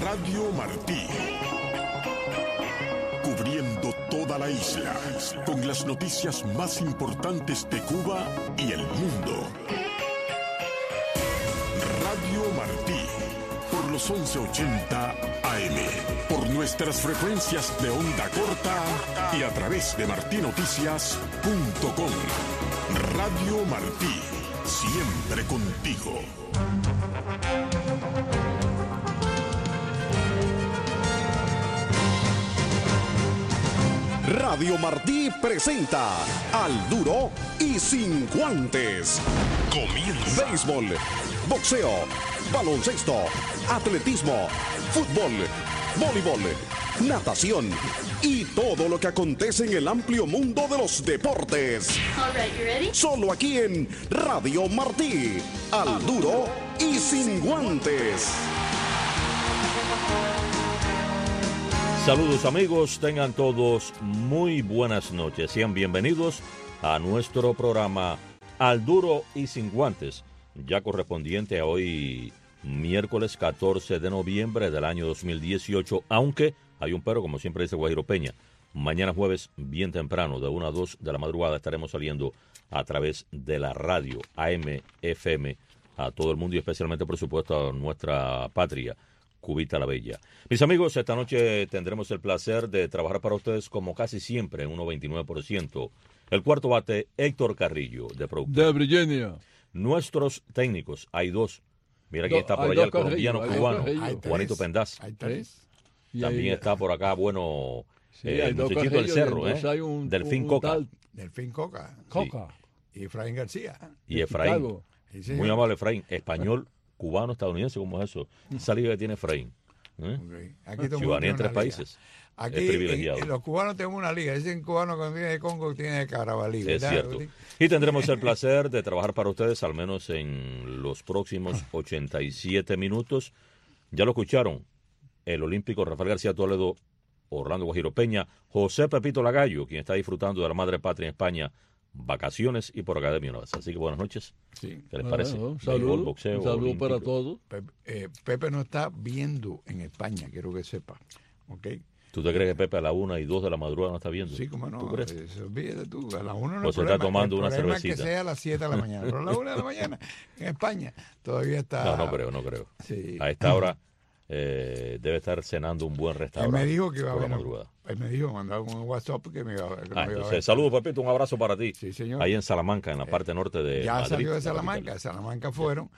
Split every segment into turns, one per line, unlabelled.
Radio Martí. Cubriendo toda la isla, con las noticias más importantes de Cuba y el mundo. Radio Martí, por los 1180 AM, por nuestras frecuencias de onda corta y a través de martinoticias.com. Radio Martí, siempre contigo.
Radio Martí presenta Al Duro y Sin Guantes. Comienza. Béisbol, boxeo, baloncesto, atletismo, fútbol, voleibol, natación y todo lo que acontece en el amplio mundo de los deportes.
All right, you ready?
Solo aquí en Radio Martí. Al Duro y Sin Guantes.
Saludos amigos, tengan todos muy buenas noches. Sean bienvenidos a nuestro programa Al Duro y Sin Guantes, ya correspondiente a hoy miércoles 14 de noviembre del año 2018, aunque hay un pero, como siempre dice Guajiro Peña. Mañana jueves, bien temprano, de 1 a 2 de la madrugada, estaremos saliendo a través de la radio AM, FM, a todo el mundo y especialmente, por supuesto, a nuestra patria, Cubita la Bella. Mis amigos, esta noche tendremos el placer de trabajar para ustedes como casi siempre en 1.29%. El cuarto bate, Héctor Carrillo, de productor.
De Virginia.
Nuestros técnicos, hay dos. Mira quién está por allá, el colombiano cubano, Juanito Pendaz.
Hay tres.
También está por acá, bueno, el
dos
muchachito del cerro,
Delfín
Coca.
Delfín Coca.
Coca.
Y Efraín García.
Y Efraín.
Sí,
Muy amable Efraín, español, cubano, estadounidense, ¿cómo es eso? Esa liga que tiene Efraín.
Okay. Aquí
Ciudadanía en 3 países.
Aquí
es privilegiado.
Los cubanos tenemos una liga. Dicen cubano cuando viene de Congo tiene de Carabalí.
Es cierto. Y tendremos el placer de trabajar para ustedes al menos en los próximos 87 minutos. Ya lo escucharon. El olímpico Rafael García Toledo, Orlando Guajiro Peña, José Pepito Lagallo, quien está disfrutando de la madre patria en España, vacaciones y por academia una vez. Así que buenas noches.
Sí.
¿Qué les parece?
Salud,
boxeo,
un saludo
olímpico.
para todos.
Pepe no está viendo en España, quiero que sepa. ¿Ok?
¿Tú te crees que Pepe a la 1 y 2 de la madrugada no está viendo?
Sí, cómo no.
¿Tú crees?
Olvídate tú. A la 1 no
Pues
hay
se está
problema.
tomando una
El problema es
cervecita.
que sea a las 7 de la mañana. Pero a la 1 de la mañana en España todavía está...
No creo.
Sí.
A esta hora debe estar cenando un buen restaurante.
Él me dijo que iba a
por la
ver.
madrugada.
Él me dijo, mandaba un WhatsApp que me iba a ver.
Entonces, saludos, Pepito, un abrazo para ti.
Sí, señor.
Ahí en Salamanca, en la parte norte de
ya
Madrid.
salió de
la
Salamanca.
capital.
Salamanca fueron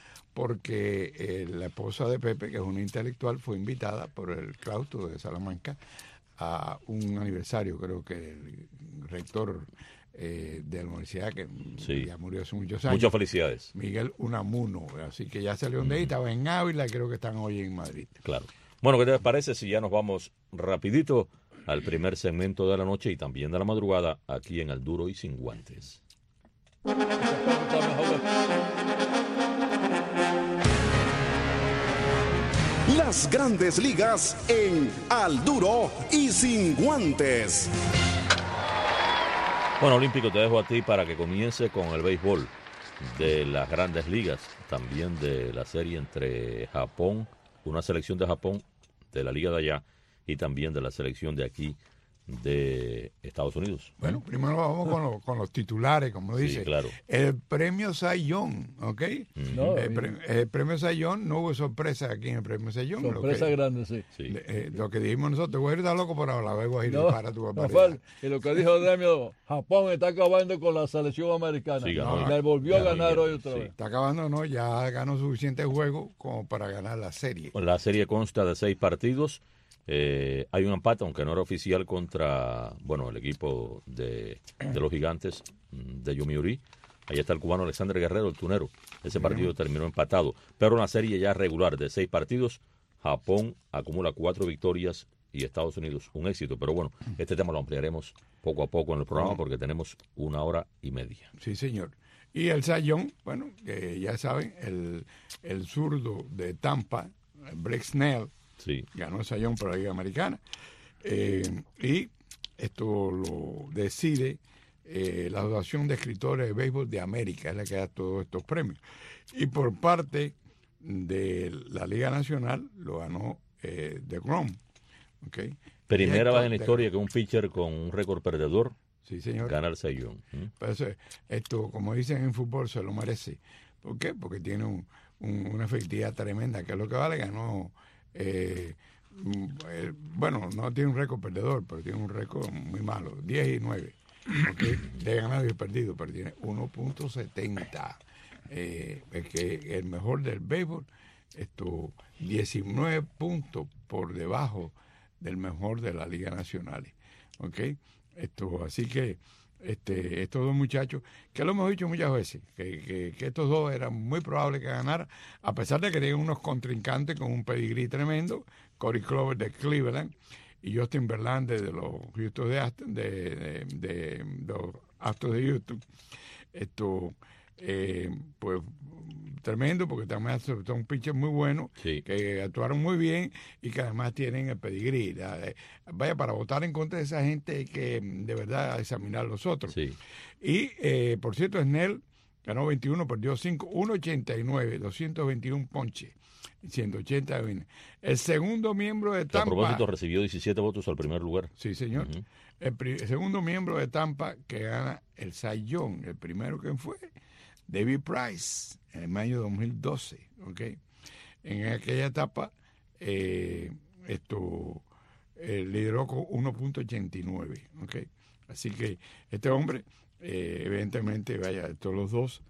porque la esposa de Pepe, que es una intelectual, fue invitada por el claustro de Salamanca a un aniversario, creo que el rector de la universidad, que ya murió hace muchos años.
Muchas felicidades.
Miguel Unamuno. Así que ya salió de ahí, estaba en Ávila, creo que están hoy en Madrid.
Claro. Bueno, ¿qué te parece si ya nos vamos rapidito al primer segmento de la noche y también de la madrugada aquí en Al Duro y Sin Guantes?
Las grandes ligas en Al Duro y Sin Guantes.
Bueno, Olímpico, te dejo a ti para que comience con el béisbol de las grandes ligas, también de la serie entre Japón, una selección de Japón, de la liga de allá, y también de la selección de aquí, de Estados Unidos.
Bueno, primero vamos con los titulares, como dice.
Sí, claro.
El premio Cy Young, ¿ok? El premio Cy Young, no hubo sorpresa aquí en el premio Cy Young.
Sorpresa grande, sí.
Lo que dijimos nosotros, Guajiro está loco por hablar, Guajiro, para tu
Rafael, y lo que dijo Demio, Japón está acabando con la selección americana.
Sí,
le volvió a ganar hoy otra vez.
Está acabando, no, ya ganó suficientes juegos como para ganar la serie.
La serie consta de 6 partidos. Hay un empate, aunque no era oficial, contra el equipo de los Gigantes de Yomiuri. Ahí está el cubano Alexander Guerrero, el tunero. Ese partido terminó empatado. Pero una serie ya regular de 6 partidos, Japón acumula 4 victorias y Estados Unidos un éxito. Pero bueno, este tema lo ampliaremos poco a poco en el programa porque tenemos 1 hora y media.
Sí, señor. Y el Cy Young, bueno, que ya saben, el zurdo de Tampa, Blake Snell, ganó el Cy Young por la Liga Americana. Y esto lo decide la Asociación de Escritores de Béisbol de América, es la que da todos estos premios. Y por parte de la Liga Nacional lo ganó DeGrom. ¿Okay?
Primera vez en la historia que un pitcher con un récord perdedor
sí, señor,
gana el Cy Young.
Pero esto, como dicen en fútbol, se lo merece. ¿Por qué? Porque tiene una efectividad tremenda, que es lo que vale. Ganó, bueno, no tiene un récord perdedor, pero tiene un récord muy malo, 10-9. ¿Okay? De ganado y perdido, pero tiene 1.70. Es que el mejor del béisbol, 19 puntos por debajo del mejor de la Liga Nacional. ¿Okay? Así que estos dos muchachos, que lo hemos dicho muchas veces, que estos dos eran muy probables que ganaran, a pesar de que tenían unos contrincantes con un pedigrí tremendo, Corey Kluber de Cleveland y Justin Verlander de los Houston de los Astros de Houston. Pues tremendo, porque también son pitchers muy buenos, sí, que actuaron muy bien y que además tienen el pedigrí. Vaya, para votar en contra de esa gente hay que de verdad examinar los otros. Sí. Y por cierto, Snell ganó 21, perdió 5, 1.89, 221 ponches, 180 wins. El segundo miembro de Tampa...
A propósito, recibió 17 votos al primer lugar.
Sí, señor. Uh-huh. El segundo miembro de Tampa que gana el Cy Young, el primero que fue David Price, en el mayo de 2012, ¿okay? En aquella etapa, lideró con 1.89, ¿okay? Así que este hombre, evidentemente, vaya, todos los dos,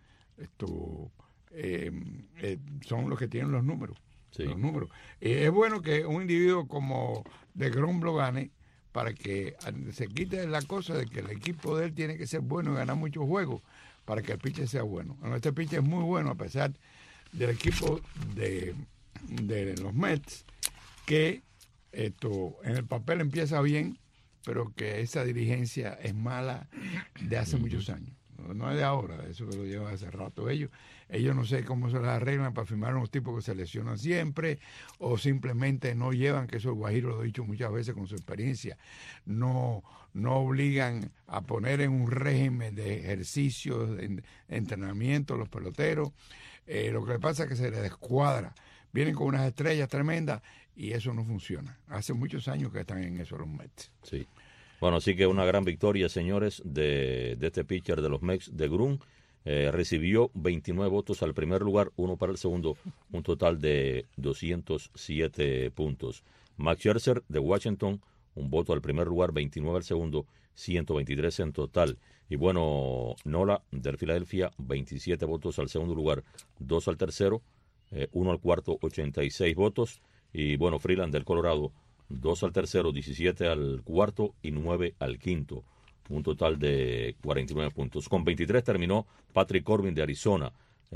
son los que tienen los números. Sí. Los números. Es bueno que un individuo como DeGrom lo gane, para que se quite la cosa de que el equipo de él tiene que ser bueno y ganar muchos juegos, para que el pitcher sea bueno. Bueno, este pitcher es muy bueno, a pesar del equipo de los Mets, que en el papel empieza bien, pero que esa dirigencia es mala de hace muchos años. No es de ahora, eso que lo lleva hace rato. Ellos no sé cómo se las arreglan para firmar a unos tipos que se lesionan siempre, o simplemente no llevan, que eso el Guajiro lo he dicho muchas veces con su experiencia, no obligan a poner en un régimen de ejercicios, de entrenamiento los peloteros. Lo que pasa es que se les descuadra. Vienen con unas estrellas tremendas y eso no funciona. Hace muchos años que están en eso los Mets.
Sí. Bueno, así que una gran victoria, señores, de este pitcher de los Mets, DeGrom. Recibió 29 votos al primer lugar, 1 para el segundo, un total de 207 puntos. Max Scherzer de Washington, un voto al primer lugar, 29 al segundo, 123 en total. Y bueno, Nola del Filadelfia, 27 votos al segundo lugar, 2 al tercero, 1 al cuarto, 86 votos. Y bueno, Freeland del Colorado, 2 al tercero, 17 al cuarto y 9 al quinto. Un total de 49 puntos. Con 23 terminó Patrick Corbin de Arizona.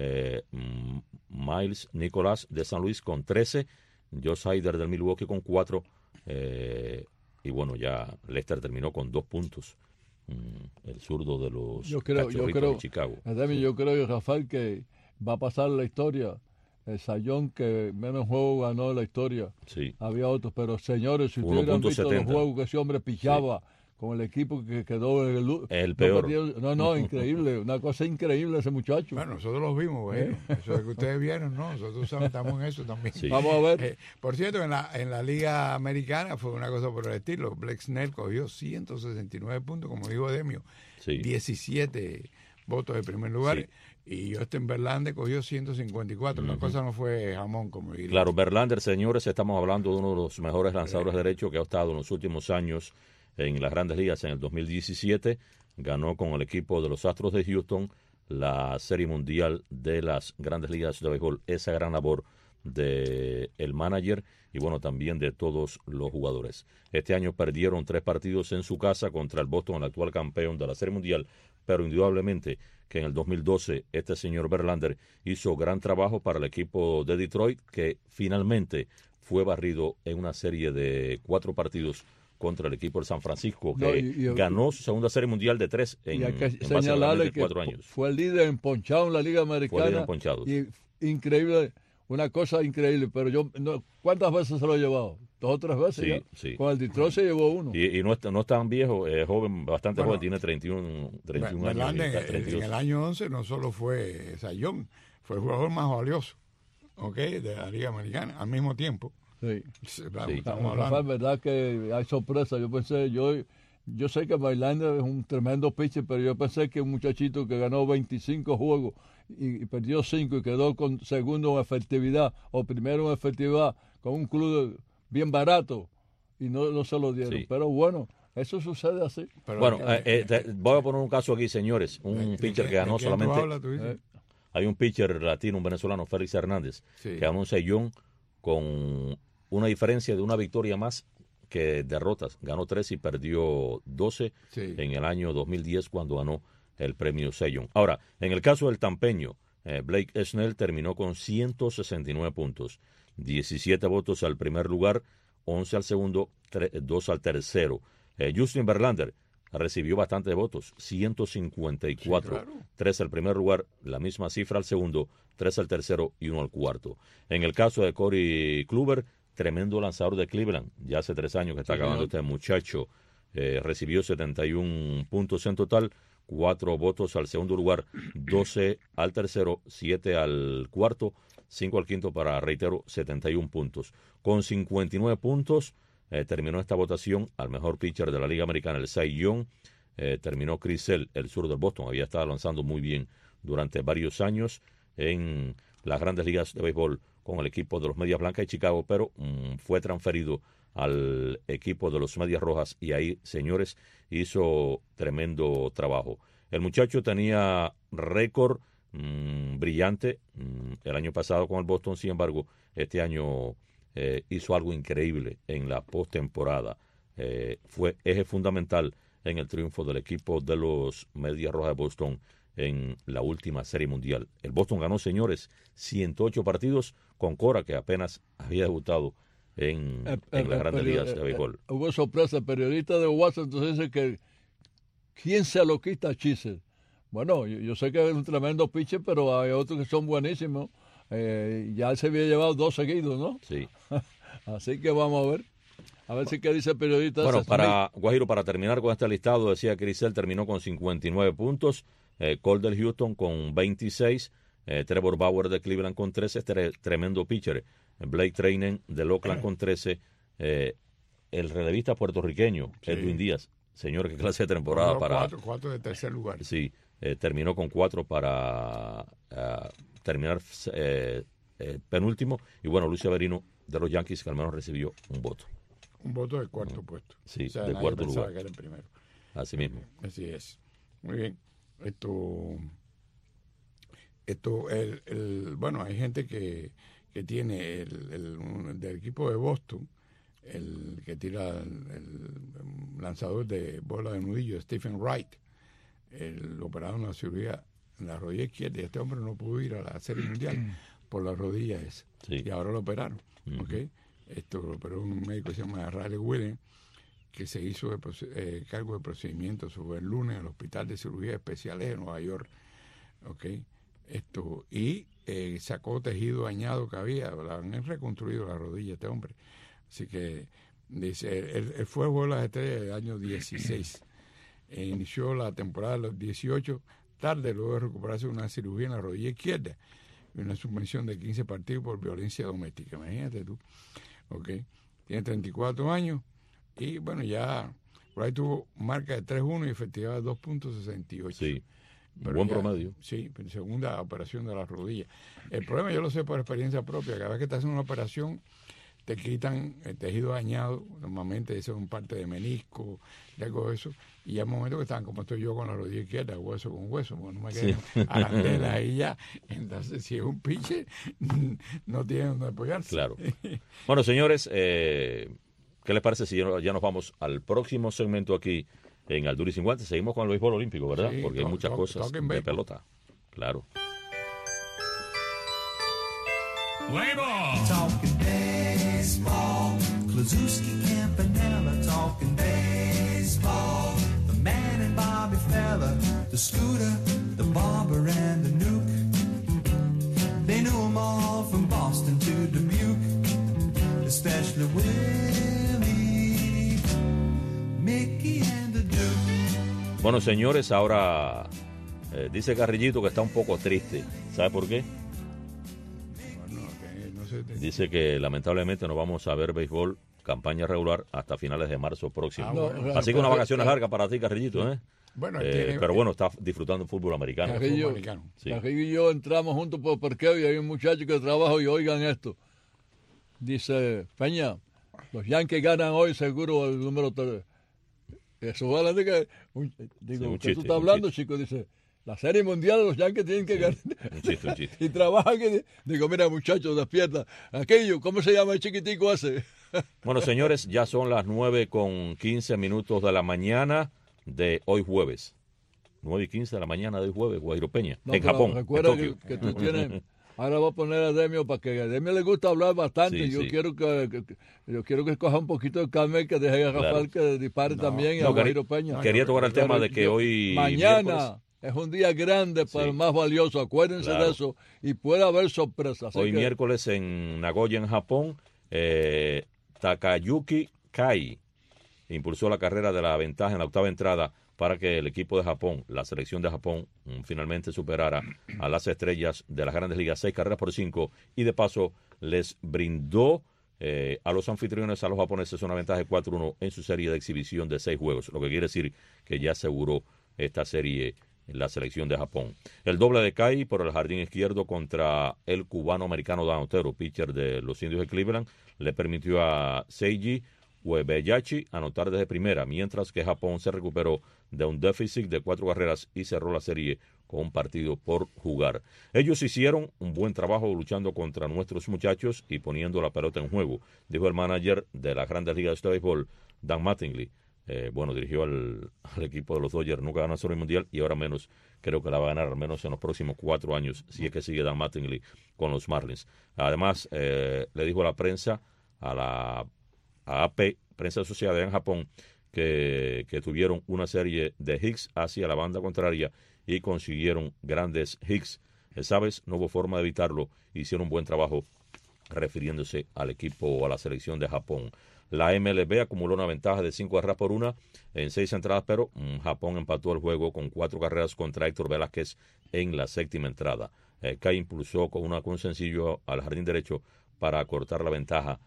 Miles Nicolás de San Luis con 13. Josh Hader del Milwaukee con 4. Y bueno, ya Lester terminó con 2 puntos. El zurdo de los Cachorritos de Chicago.
Yo creo, Rafael, que va a pasar la historia. El Cy Young que menos juegos ganó la historia. Sí. Había otros, pero señores, si ustedes hubieran visto los juegos que ese hombre pichaba, sí, con el equipo que quedó en
el peor.
Increíble, una cosa increíble ese muchacho.
Bueno, nosotros los vimos, güey. Eso es que ustedes vieron, ¿no? Nosotros estamos en eso también.
Sí. Vamos a ver.
Por cierto, en la Liga Americana fue una cosa por el estilo. Blake Snell cogió 169 puntos, como dijo Demio. Sí. 17 votos de primer lugar. Sí. Y Justin Verlander cogió 154. La cosa no fue jamón, como diría.
Claro, Verlander, señores, estamos hablando de uno de los mejores lanzadores derechos que ha estado en los últimos años en las Grandes Ligas. En el 2017 ganó con el equipo de los Astros de Houston la Serie Mundial de las Grandes Ligas de Béisbol. Esa gran labor del manager y bueno, también de todos los jugadores. Este año perdieron 3 partidos en su casa contra el Boston, el actual campeón de la Serie Mundial, pero indudablemente que en el 2012 este señor Verlander hizo gran trabajo para el equipo de Detroit, que finalmente fue barrido en una serie de 4 partidos contra el equipo de San Francisco, que ganó su segunda Serie Mundial de 3 en
señalarle que
4 años.
Fue el líder emponchado en la Liga Americana.
Fue líder emponchado.
Y increíble, una cosa increíble, pero ¿cuántas veces se lo he llevado? 2 o 3 veces.
Sí,
ya.
Sí.
Con el Detroit se llevó 1.
Y no es tan viejo, es joven, bastante joven, tiene 31 años.
En el año 11 no solo fue Cy Young, fue el jugador más valioso, de la Liga Americana, al mismo tiempo.
Sí.
Estamos hablando.
Es verdad que hay sorpresa. Yo pensé, yo sé que Verlander es un tremendo pitcher, pero yo pensé que un muchachito que ganó 25 juegos y perdió 5 y quedó con segundo en efectividad o primero en efectividad con un club bien barato y no se lo dieron. Sí. Pero bueno, eso sucede así.
Pero bueno, voy a poner un caso aquí, señores. Un pitcher que ganó solamente... Hay un pitcher latino, un venezolano, Félix Hernández, que ganó un sellón con una diferencia de una victoria más que derrotas. Ganó 13 y perdió 12 en el año 2010 cuando ganó el premio Sellon. Ahora, en el caso del tampeño, Blake Snell terminó con 169 puntos, 17 votos al primer lugar, 11 al segundo, 2 al tercero. Justin Verlander recibió bastantes votos, 154, sí, claro. 3 al primer lugar, la misma cifra al segundo, 3 al tercero y 1 al cuarto. En el caso de Corey Kluber, tremendo lanzador de Cleveland, ya hace 3 años que está acabando este muchacho, recibió 71 puntos en total, 4 votos al segundo lugar, 12 al tercero, 7 al cuarto, 5 al quinto para, reitero, 71 puntos. Con 59 puntos, terminó esta votación al mejor pitcher de la Liga Americana, el Cy Young. Terminó Chris Sale, el sur del Boston, había estado lanzando muy bien durante varios años en las grandes ligas de béisbol con el equipo de los Medias Blancas de Chicago, pero fue transferido al equipo de los Medias Rojas y ahí, señores, hizo tremendo trabajo. El muchacho tenía récord brillante el año pasado con el Boston, sin embargo, este año hizo algo increíble en la postemporada. Fue eje fundamental en el triunfo del equipo de los Medias Rojas de Boston en la última Serie Mundial. El Boston ganó, señores, 108 partidos con Cora, que apenas había debutado en las grandes ligas de béisbol.
Hubo sorpresa. El periodista de Washington dice que ¿quién se lo quita a Chisel? Bueno, yo sé que es un tremendo pitcher, pero hay otros que son buenísimos. Ya se había llevado 2 seguidos, ¿no?
Sí.
Así que vamos a ver. A ver si qué dice el periodista.
Bueno, para Guajiro, para terminar con este listado, decía que Crisel terminó con 59 puntos, Cole del Houston con 26, Trevor Bauer de Cleveland con 13, tremendo pitcher, Blake Treinen de Oakland con 13, el relevista puertorriqueño, Edwin Díaz, señor, qué clase de temporada para...
4 de tercer lugar.
Sí, terminó con 4 para terminar penúltimo, y bueno, Luis Severino de los Yankees, que al menos recibió un voto.
Un voto del cuarto puesto.
Sí,
o sea,
del cuarto lugar.
Que era el primero.
Así mismo.
Así es. Muy bien. Bueno, hay gente que tiene del equipo de Boston, el que tira el lanzador de bola de nudillo, Stephen Wright. Lo operaron una cirugía en la rodilla izquierda y este hombre no pudo ir a la Serie Mundial por la rodilla esa. Sí. Y ahora lo operaron. Uh-huh. ¿Okay? Lo operó un médico que se llama Riley Williams, que se hizo cargo de procedimiento sobre el lunes al Hospital de Cirugía Especiales de Nueva York. ¿Okay? Y sacó tejido dañado que había, han reconstruido la rodilla este hombre. Así que dice, él fue Juego de las Estrellas del año 16. Inició la temporada de los 18 tarde, luego de recuperarse una cirugía en la rodilla izquierda y una suspensión de 15 partidos por violencia doméstica. Imagínate tú. Okay. Tiene 34 años y bueno, ya por ahí tuvo marca de 3-1 y efectividad de 2.68.
Sí, buen promedio.
Sí, segunda operación de la rodilla. El problema, yo lo sé por experiencia propia, cada vez que te hacen una operación te quitan el tejido dañado, normalmente eso es un parte de menisco, de algo de eso, y ya hay momentos que están como estoy yo con la rodilla izquierda, hueso con hueso, bueno, no me quedan arandelas ahí ya. Entonces, si es un pitcher, no tiene donde apoyarse.
Claro. Bueno, señores, ¿qué les parece si ya nos vamos al próximo segmento aquí en Al Duro y Sin Guantes? Seguimos con el béisbol olímpico, ¿verdad?
Sí,
porque hay muchas cosas de pelota. Claro.
Play ball. Talking baseball. Kluszewski, Campanella talking baseball. The man and Bobby Feller, the Scooter, the Barber and the Nuke. They knew them all from Boston to Dubuque, especially Willie, Mickey and the Duke.
Bueno, señores, ahora dice Carrillito que está un poco triste. ¿Sabe por qué? Dice que lamentablemente no vamos a ver béisbol campaña regular hasta finales de marzo próximo. Así que unas vacaciones largas para ti, Carrillito, ¿eh?
Bueno,
pero bueno, está disfrutando el fútbol americano.
Carrillo y yo entramos juntos por parqueo y hay un muchacho que trabaja y oigan esto. Dice, Peña, los Yankees ganan hoy seguro el número 3. Eso vale de que... Digo, ¿qué tú estás hablando, chico? Dice, la Serie Mundial los Yankees tienen que ganar.
Un chiste.
Y trabajan. Digo, mira, muchachos, despierta. Aquello, ¿cómo se llama el chiquitico ese?
Bueno, señores, ya son las 9:15 de la mañana de hoy jueves. 9:15 de la mañana de hoy jueves, Guajiro Peña, en Japón.
Recuerda
en Tokio.
que tú tienes... Ahora voy a poner a Demio para que a Demio le gusta hablar bastante.
Sí,
yo
sí.
quiero que coja un poquito de calma y que deje a Rafael que dispare también y a Guajiro Peña.
Quería tocar el tema de que hoy...
Mañana
miércoles,
es un día grande para el más valioso. Acuérdense de eso. Y puede haber sorpresas.
Hoy miércoles en Nagoya, en Japón, Takayuki Kai impulsó la carrera de la ventaja en la octava entrada para que el equipo de Japón, la selección de Japón, finalmente superara a las estrellas de las Grandes Ligas 6-5, y de paso les brindó a los anfitriones, a los japoneses, una ventaja de 4-1 en su serie de exhibición de 6 juegos, lo que quiere decir que ya aseguró esta serie la selección de Japón. El doble de Kai por el jardín izquierdo contra el cubano-americano Dan Otero, pitcher de los Indios de Cleveland, le permitió a Seiji Uebayashi anotar desde primera, mientras que Japón se recuperó de un déficit de 4 carreras y cerró la serie con un partido por jugar. Ellos hicieron un buen trabajo luchando contra nuestros muchachos y poniendo la pelota en juego, dijo el manager de las Grandes Ligas de Béisbol, Dan Mattingly. Dirigió al equipo de los Dodgers, nunca ganó Serie Mundial y ahora menos, creo que la va a ganar al menos en los próximos 4 años, si es que sigue Dan Mattingly con los Marlins. Además, le dijo a la prensa, a AP, prensa asociada en Japón, que tuvieron una serie de hits hacia la banda contraria y consiguieron grandes hits. Esa vez no hubo forma de evitarlo, hicieron un buen trabajo refiriéndose al equipo o a la selección de Japón. La MLB acumuló una ventaja de 5-1 en 6 entradas, pero Japón empató el juego con 4 carreras contra Héctor Velázquez en la séptima entrada. Kai impulsó con un sencillo al jardín derecho para cortar la ventaja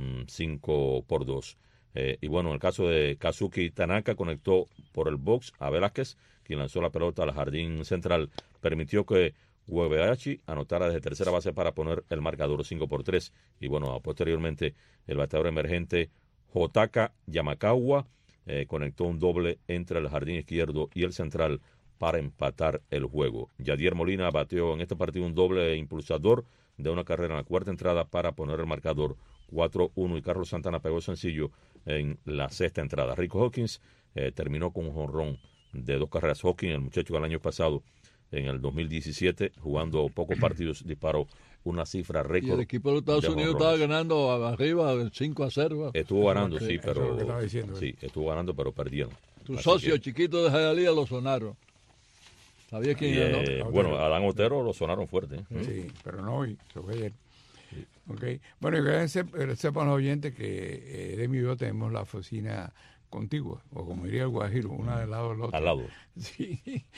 5-2. Y bueno, en el caso de Kazuki Tanaka, conectó por el box a Velázquez, quien lanzó la pelota al jardín central, permitió que Uebayashi anotara desde tercera base para poner el marcador 5-3. Y bueno, posteriormente el bateador emergente Jotaka Yamakawa conectó un doble entre el jardín izquierdo y el central para empatar el juego. Yadier Molina bateó en este partido un doble impulsador de una carrera en la cuarta entrada para poner el marcador 4-1, y Carlos Santana pegó sencillo en la sexta entrada. Rico Hawkins terminó con un jonrón de 2 carreras. Hawkins, el muchacho que el año pasado, en el 2017, jugando pocos partidos, disparó una cifra récord.
Y el equipo de los Estados Unidos estaba ganando arriba 5-0.
Estuvo ganando, sí, pero
diciendo,
sí, estuvo ganando, pero perdieron.
Tu socio chiquito de Jayalía lo sonaron. ¿Sabía quién era, no?
Bueno, a Dan Otero lo sonaron fuerte.
Sí, pero no hoy, eso fue ayer. Sí. Okay. Bueno, y que sepan los oyentes que Demi y yo tenemos la oficina contigua, o como diría el Guajiro, una del lado del otro.
Al lado.
Sí.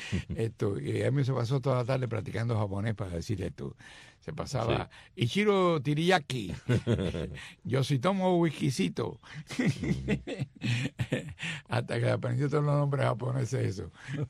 Y a mí se pasó toda la tarde practicando japonés para decir esto. Se pasaba, sí. Ichiro Tiriyaki, Yoshitomo Wikisito. Hasta que aprendió todos los nombres japoneses eso.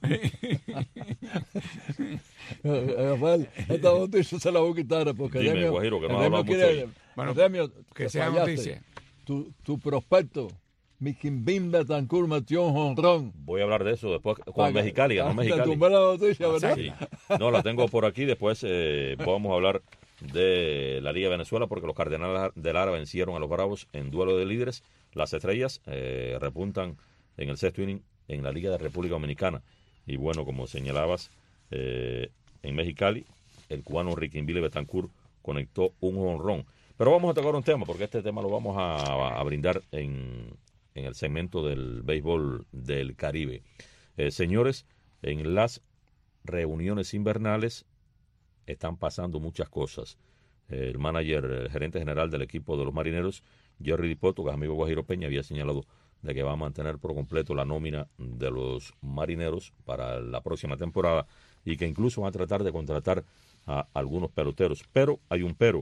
Rafael, esta noticia se la voy a quitar porque
dime,
Demio,
Guajiro, que no habla mucho quiere,
bueno,
Demio,
que sea noticia.
Tu prospecto Miquimbim Betancourt metió un jonrón.
Voy a hablar de eso después con Mexicali, ganó Mexicali.
Te la noticia, ¿verdad?
Sí. No, la tengo por aquí. Después vamos a hablar de la Liga de Venezuela, porque los Cardenales de Lara vencieron a los Bravos en duelo de líderes. Las Estrellas repuntan en el sexto inning en la Liga de República Dominicana. Y bueno, como señalabas, en Mexicali, el cubano Riquinville Betancourt conectó un jonrón. Pero vamos a tocar un tema, porque este tema lo vamos a brindar en el segmento del béisbol del Caribe. Señores, en las reuniones invernales están pasando muchas cosas. El manager, el gerente general del equipo de los Marineros, Jerry Dipoto, que es amigo Guajiro Peña, había señalado de que va a mantener por completo la nómina de los Marineros para la próxima temporada, y que incluso va a tratar de contratar a algunos peloteros. Pero hay un pero.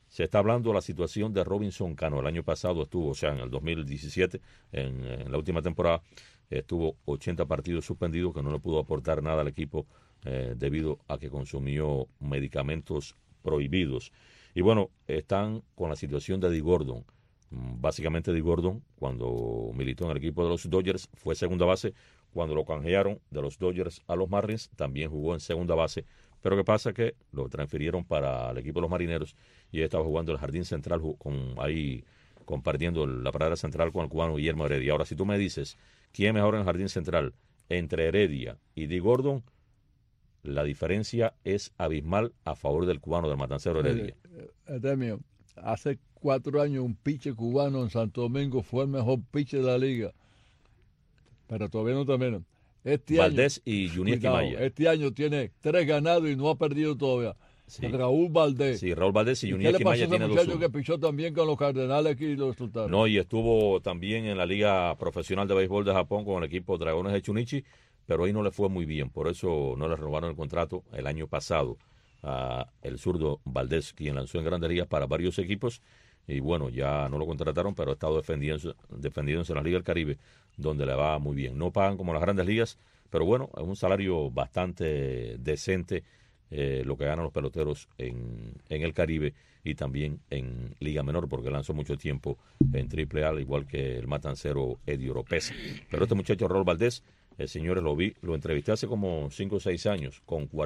se está hablando de la situación de Robinson Cano. El año pasado estuvo, o sea, en el 2017, en la última temporada, estuvo 80 partidos suspendidos, que no le pudo aportar nada al equipo debido a que consumió medicamentos prohibidos. Y bueno, están con la situación de Dee Gordon. Básicamente Dee Gordon, cuando militó en el equipo de los Dodgers, fue segunda base. Cuando lo canjearon de los Dodgers a los Marlins, también jugó en segunda base. Pero ¿qué pasa? Que lo transfirieron para el equipo de los Marineros y estaba jugando el jardín central, compartiendo la pradera central con el cubano Guillermo Heredia. Ahora, si tú me dices quién es mejor en el jardín central entre Heredia y Dee Gordon, la diferencia es abismal a favor del cubano, del matancero Heredia.
Artemio, hace 4 años un pitcher cubano en Santo Domingo fue el mejor pitcher de la liga, pero todavía no terminan.
Valdés y Juniesky Maya.
Este año tiene 3 ganados y no ha perdido todavía.
Sí.
Raúl Valdés.
Sí, Raúl Valdés y Juniesky Maya tiene 2-1.
¿Qué le pasó a ese muchacho que pichó también con los Cardenales aquí y los resultados?
No, y estuvo también en la Liga Profesional de Béisbol de Japón con el equipo Dragones de Chunichi, pero ahí no le fue muy bien, por eso no le renovaron el contrato el año pasado a el zurdo Valdés, quien lanzó en Grandes Ligas para varios equipos, y bueno, ya no lo contrataron, pero ha estado defendiéndose en la Liga del Caribe, donde le va muy bien. No pagan como las Grandes Ligas, pero bueno, es un salario bastante decente lo que ganan los peloteros en el Caribe y también en Liga Menor, porque lanzó mucho tiempo en AAA, al igual que el matancero Eddie Oropesa. Pero este muchacho Raúl Valdés, señores, lo entrevisté hace como 5 o 6 años,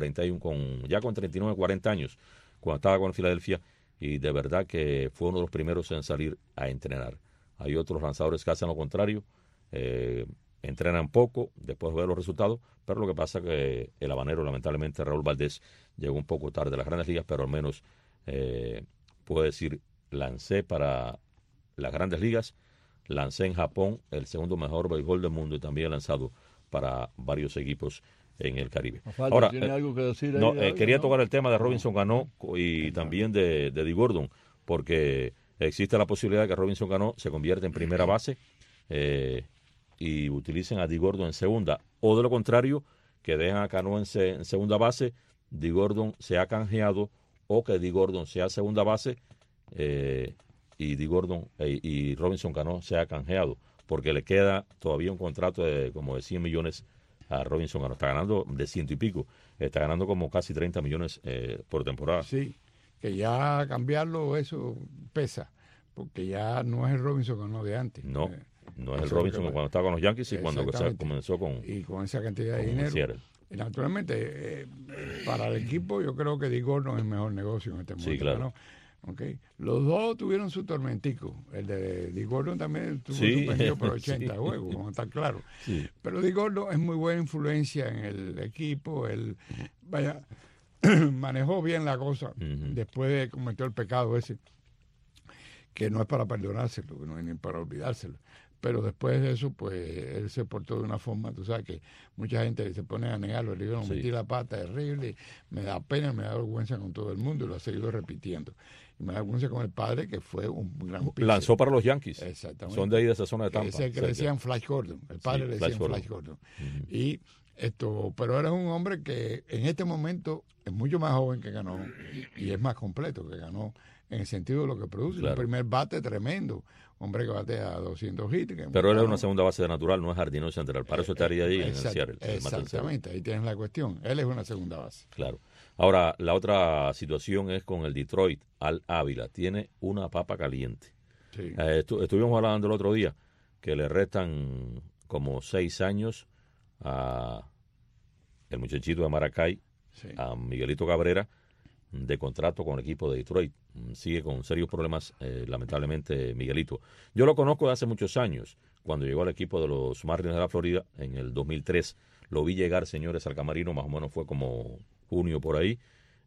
ya con 39, 40 años, cuando estaba con Filadelfia, y de verdad que fue uno de los primeros en salir a entrenar. Hay otros lanzadores que hacen lo contrario, entrenan poco, después de ver los resultados, pero lo que pasa es que el habanero, lamentablemente, Raúl Valdés, llegó un poco tarde a las Grandes Ligas, pero al menos puedo decir, lancé para las Grandes Ligas, lancé en Japón el segundo mejor béisbol del mundo y también he lanzado para varios equipos en el Caribe.
Ahora, ¿tiene algo que decir ahí?
No, quería tocar el tema de Robinson Cano y también de Dee Gordon, porque existe la posibilidad de que Robinson Cano se convierta en primera base y utilicen a Dee Gordon en segunda, o de lo contrario, que dejen a Cano en segunda base, Dee Gordon sea canjeado, o que Dee Gordon sea segunda base y Dee Gordon y Robinson Cano sea canjeado, porque le queda todavía un contrato de como de 100 millones a Robinson Cano. Está ganando de 100 y pico, está ganando como casi 30 millones por temporada.
Sí, que ya cambiarlo eso pesa, porque ya no es el Robinson Cano de antes.
No es el Robinson cuando estaba con los Yankees y cuando comenzó con
esa cantidad de dinero. Y naturalmente, para el equipo yo creo que Dee Gordon es el mejor negocio en este momento.
Sí, claro.
¿No? Okay. Los dos tuvieron su tormentico. El de Dee Gordon también tuvo su periodo por 80 juegos, como está claro. Sí. Pero Dee Gordon es muy buena influencia en el equipo. Él, manejó bien la cosa después de cometió el pecado ese, que no es para perdonárselo, no es ni para olvidárselo. Pero después de eso, pues, él se portó de una forma, tú sabes que mucha gente se pone a negarlo, le digo, no, metí la pata, terrible, me da pena, me da vergüenza con todo el mundo, y lo ha seguido repitiendo. Y me da vergüenza con el padre, que fue un gran pitcher.
Lanzó para los Yankees.
Exactamente.
Son de ahí, de esa zona de Tampa.
Ese que le decían Flash Gordon, el padre le decían Flash Gordon. Y pero era un hombre que en este momento es mucho más joven que ganó, y es más completo que ganó, en el sentido de lo que produce. Claro. Un primer bate tremendo, hombre que batea 200 hits.
Pero él es una segunda base de natural, no es jardinero central. Para eso estaría ahí en el Seattle.
Exactamente, ahí tienes la cuestión. Él es una segunda base.
Claro. Ahora, la otra situación es con el Detroit, Al Ávila. Tiene una papa caliente. Sí. Estuvimos hablando el otro día que le restan como 6 años a el muchachito de Maracay, a Miguelito Cabrera, de contrato con el equipo de Detroit. Sigue con serios problemas, lamentablemente, Miguelito. Yo lo conozco de hace muchos años, cuando llegó al equipo de los Marlins de la Florida en el 2003. Lo vi llegar, señores, al camarino, más o menos fue como junio por ahí.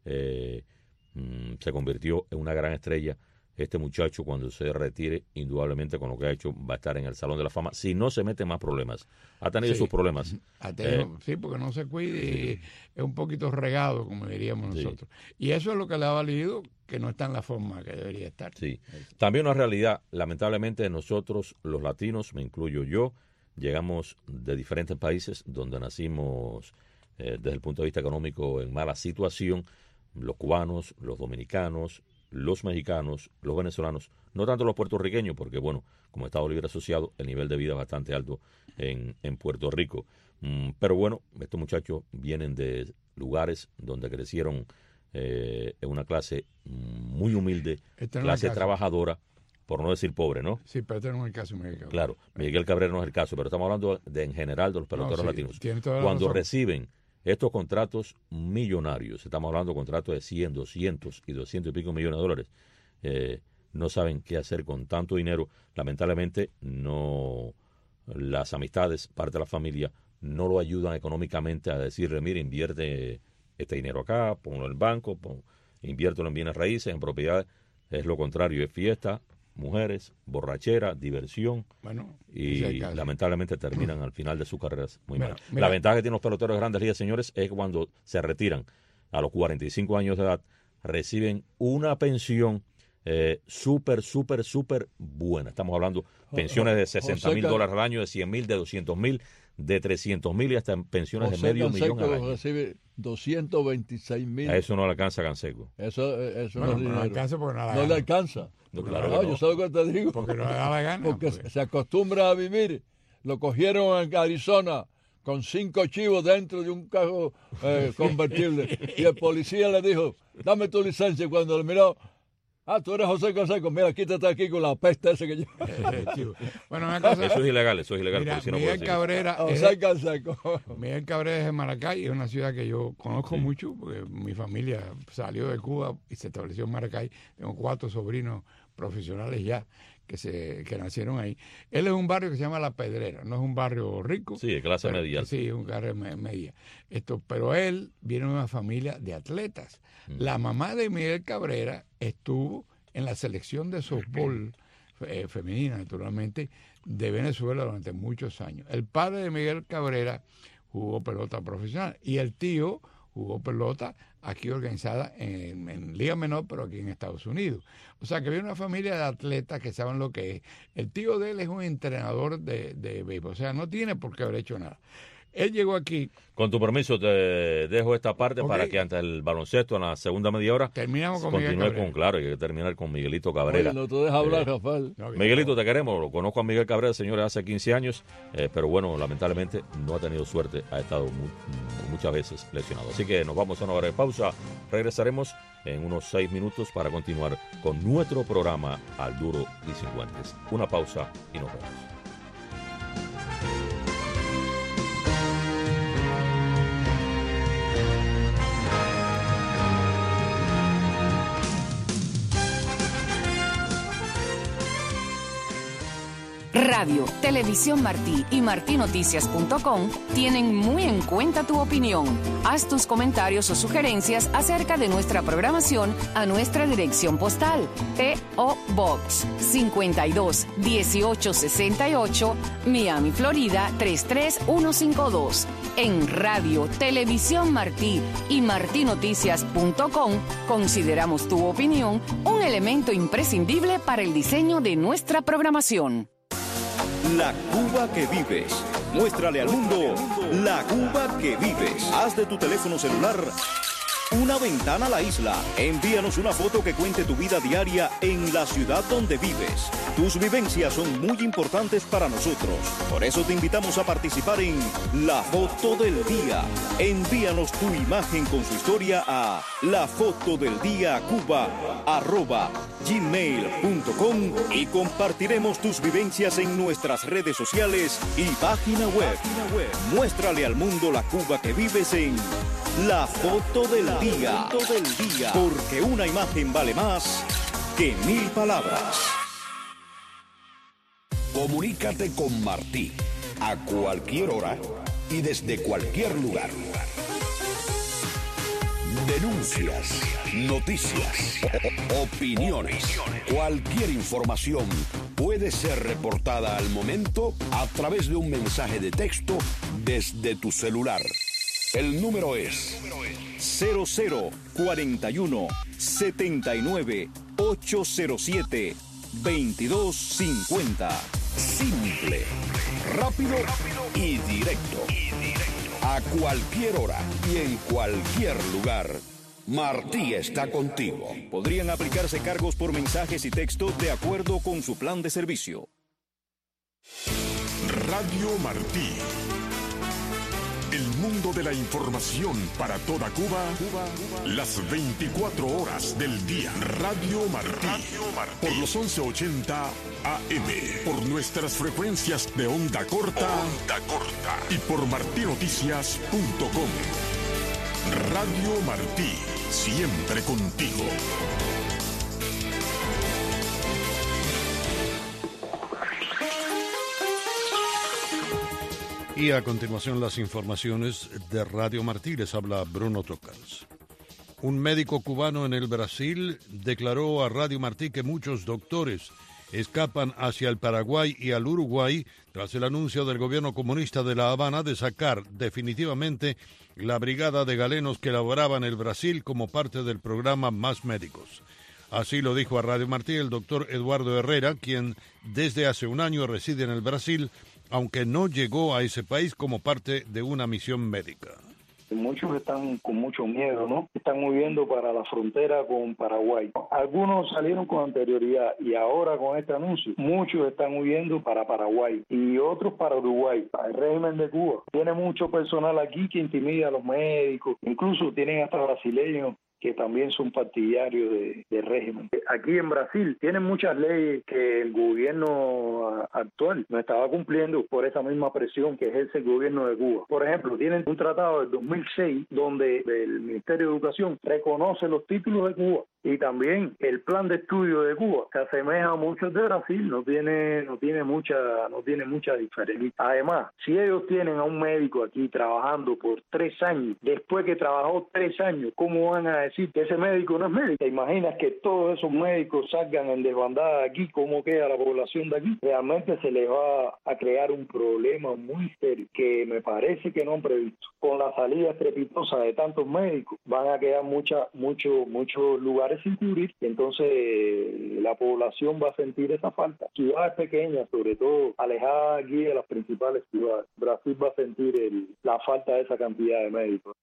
Se convirtió en una gran estrella. Este muchacho, cuando se retire, indudablemente con lo que ha hecho, va a estar en el Salón de la Fama, si no se mete más problemas. Ha tenido sus problemas.
Sí, porque no se cuide y es un poquito regado, como diríamos nosotros. Y eso es lo que le ha valido que no está en la forma que debería estar.
Sí. También una realidad, lamentablemente nosotros, los latinos, me incluyo yo, llegamos de diferentes países donde nacimos desde el punto de vista económico en mala situación. Los cubanos, los dominicanos, los mexicanos, los venezolanos, no tanto los puertorriqueños, porque bueno, como Estado Libre Asociado, el nivel de vida es bastante alto en Puerto Rico. Pero bueno, estos muchachos vienen de lugares donde crecieron en una clase muy humilde, clase trabajadora, por no decir pobre, ¿no?
Sí, pero este no es el caso de Miguel Cabrera.
Claro, Miguel Cabrera no es el caso, pero estamos hablando en general de los peloteros latinos. Cuando reciben estos contratos millonarios, estamos hablando de contratos de 100, 200 y 200 y pico millones de dólares, no saben qué hacer con tanto dinero. Lamentablemente, no, las amistades, parte de la familia, no lo ayudan económicamente a decirle, mire, invierte este dinero acá, ponlo en el banco, inviértelo en bienes raíces, en propiedades. Es lo contrario, es fiesta, mujeres, borrachera, diversión, y lamentablemente terminan al final de sus carreras muy mal. La ventaja que tienen los peloteros de Grandes Ligas, señores, es que cuando se retiran a los 45 años de edad, reciben una pensión súper buena. Estamos hablando pensiones de $60,000 al año, de $100,000, de $200,000, de $300,000 y hasta pensiones de medio millón al año.
Recibe $226,000.
A eso no le alcanza a Canseco.
Eso
no le alcanza porque
no le alcanza.
No, claro no.
Yo sé lo que te digo.
Porque no le da la gana.
Porque se acostumbra a vivir. Lo cogieron en Arizona con 5 chivos dentro de un carro convertible. Y el policía le dijo, dame tu licencia. Y cuando le miró, tú eres José Canseco, mira, quítate aquí con la peste ese que lleva.
Bueno, una cosa,
eso es ilegal. Mira,
Miguel Cabrera
José Canseco.
Miguel Cabrera es de Maracay, es una ciudad que yo conozco mucho, porque mi familia salió de Cuba y se estableció en Maracay. Tengo 4 sobrinos profesionales ya que nacieron ahí. Él es un barrio que se llama La Pedrera, no es un barrio rico.
Sí, de clase media.
Sí, un barrio media. Pero él viene de una familia de atletas. La mamá de Miguel Cabrera estuvo en la selección de softball femenina, naturalmente, de Venezuela durante muchos años. El padre de Miguel Cabrera jugó pelota profesional y el tío jugó pelota aquí organizada en Liga Menor, pero aquí en Estados Unidos. O sea, que viene una familia de atletas que saben lo que es. El tío de él es un entrenador de béisbol, o sea, no tiene por qué haber hecho nada. Él llegó aquí.
Con tu permiso, te dejo esta parte para que antes del baloncesto, en la segunda media hora,
terminamos con
Miguel Cabrera. Claro, hay que terminar con Miguelito Cabrera.
Oye, no te dejas hablar, Rafael.
Miguelito, te queremos. Lo conozco a Miguel Cabrera, señores, hace 15 años, pero bueno, lamentablemente no ha tenido suerte, ha estado muchas veces lesionado. Así que nos vamos a una hora de pausa. Regresaremos en unos 6 minutos para continuar con nuestro programa Al Duro y Sin Guantes. Una pausa y nos vemos.
Radio, Televisión Martí y martinoticias.com tienen muy en cuenta tu opinión. Haz tus comentarios o sugerencias acerca de nuestra programación a nuestra dirección postal. P.O. Box 52 1868, Miami, Florida 33152. En Radio, Televisión Martí y martinoticias.com consideramos tu opinión un elemento imprescindible para el diseño de nuestra programación.
La Cuba que vives. Muéstrale al mundo la Cuba que vives. Haz de tu teléfono celular una ventana a la isla. Envíanos una foto que cuente tu vida diaria en la ciudad donde vives. Tus vivencias son muy importantes para nosotros. Por eso te invitamos a participar en La Foto del Día. Envíanos tu imagen con su historia a lafotodeldiacuba@gmail.com y compartiremos tus vivencias en nuestras redes sociales y página web. Muéstrale al mundo la Cuba que vives en La Foto del Día. Porque una imagen vale más que 1000 palabras.
Comunícate con Martí a cualquier hora y desde cualquier lugar. Denuncias, noticias, opiniones, cualquier información puede ser reportada al momento a través de un mensaje de texto desde tu celular. El número es
0041 79 807 2250.
Simple, rápido y directo. A cualquier hora y en cualquier lugar. Martí está contigo.
Podrían aplicarse cargos por mensajes y texto de acuerdo con su plan de servicio.
Radio Martí. El mundo de la información para toda Cuba, las 24 horas del día. Radio Martí. Por los 1180 AM. Por nuestras frecuencias de onda corta. Y por martinoticias.com. Radio Martí. Siempre contigo.
Y a continuación las informaciones de Radio Martí. Les habla Bruno Tocals. Un médico cubano en el Brasil declaró a Radio Martí que muchos doctores escapan hacia el Paraguay y al Uruguay tras el anuncio del gobierno comunista de La Habana de sacar definitivamente la brigada de galenos que laboraba en el Brasil como parte del programa Más Médicos. Así lo dijo a Radio Martí el doctor Eduardo Herrera, quien desde hace un año reside en el Brasil, aunque no llegó a ese país como parte de una misión médica.
Muchos están con mucho miedo, ¿no? Están huyendo para la frontera con Paraguay. Algunos salieron con anterioridad y ahora con este anuncio, muchos están huyendo para Paraguay y otros para Uruguay. El régimen de Cuba tiene mucho personal aquí que intimida a los médicos, incluso tienen hasta brasileños que también son partidarios del régimen. Aquí en Brasil tienen muchas leyes que el gobierno actual no estaba cumpliendo por esa misma presión que ejerce el gobierno de Cuba. Por ejemplo, tienen un tratado del 2006 donde el Ministerio de Educación reconoce los títulos de Cuba y también el plan de estudio de Cuba se asemeja a muchos de Brasil, no tiene mucha diferencia. Además, si ellos tienen a un médico aquí trabajando por 3 años, después que trabajó 3 años, ¿cómo van a decir que ese médico no es médico? ¿Te imaginas que todos esos médicos salgan en desbandada aquí? ¿Cómo queda la población de aquí? Realmente se les va a crear un problema muy serio que me parece que no han previsto. Con la salida estrepitosa de tantos médicos van a quedar muchos lugares sin cubrir, entonces la población va a sentir esa falta. Ciudades pequeñas, sobre todo alejadas aquí de las principales ciudades, Brasil va a sentir la falta de esa cantidad de médicos.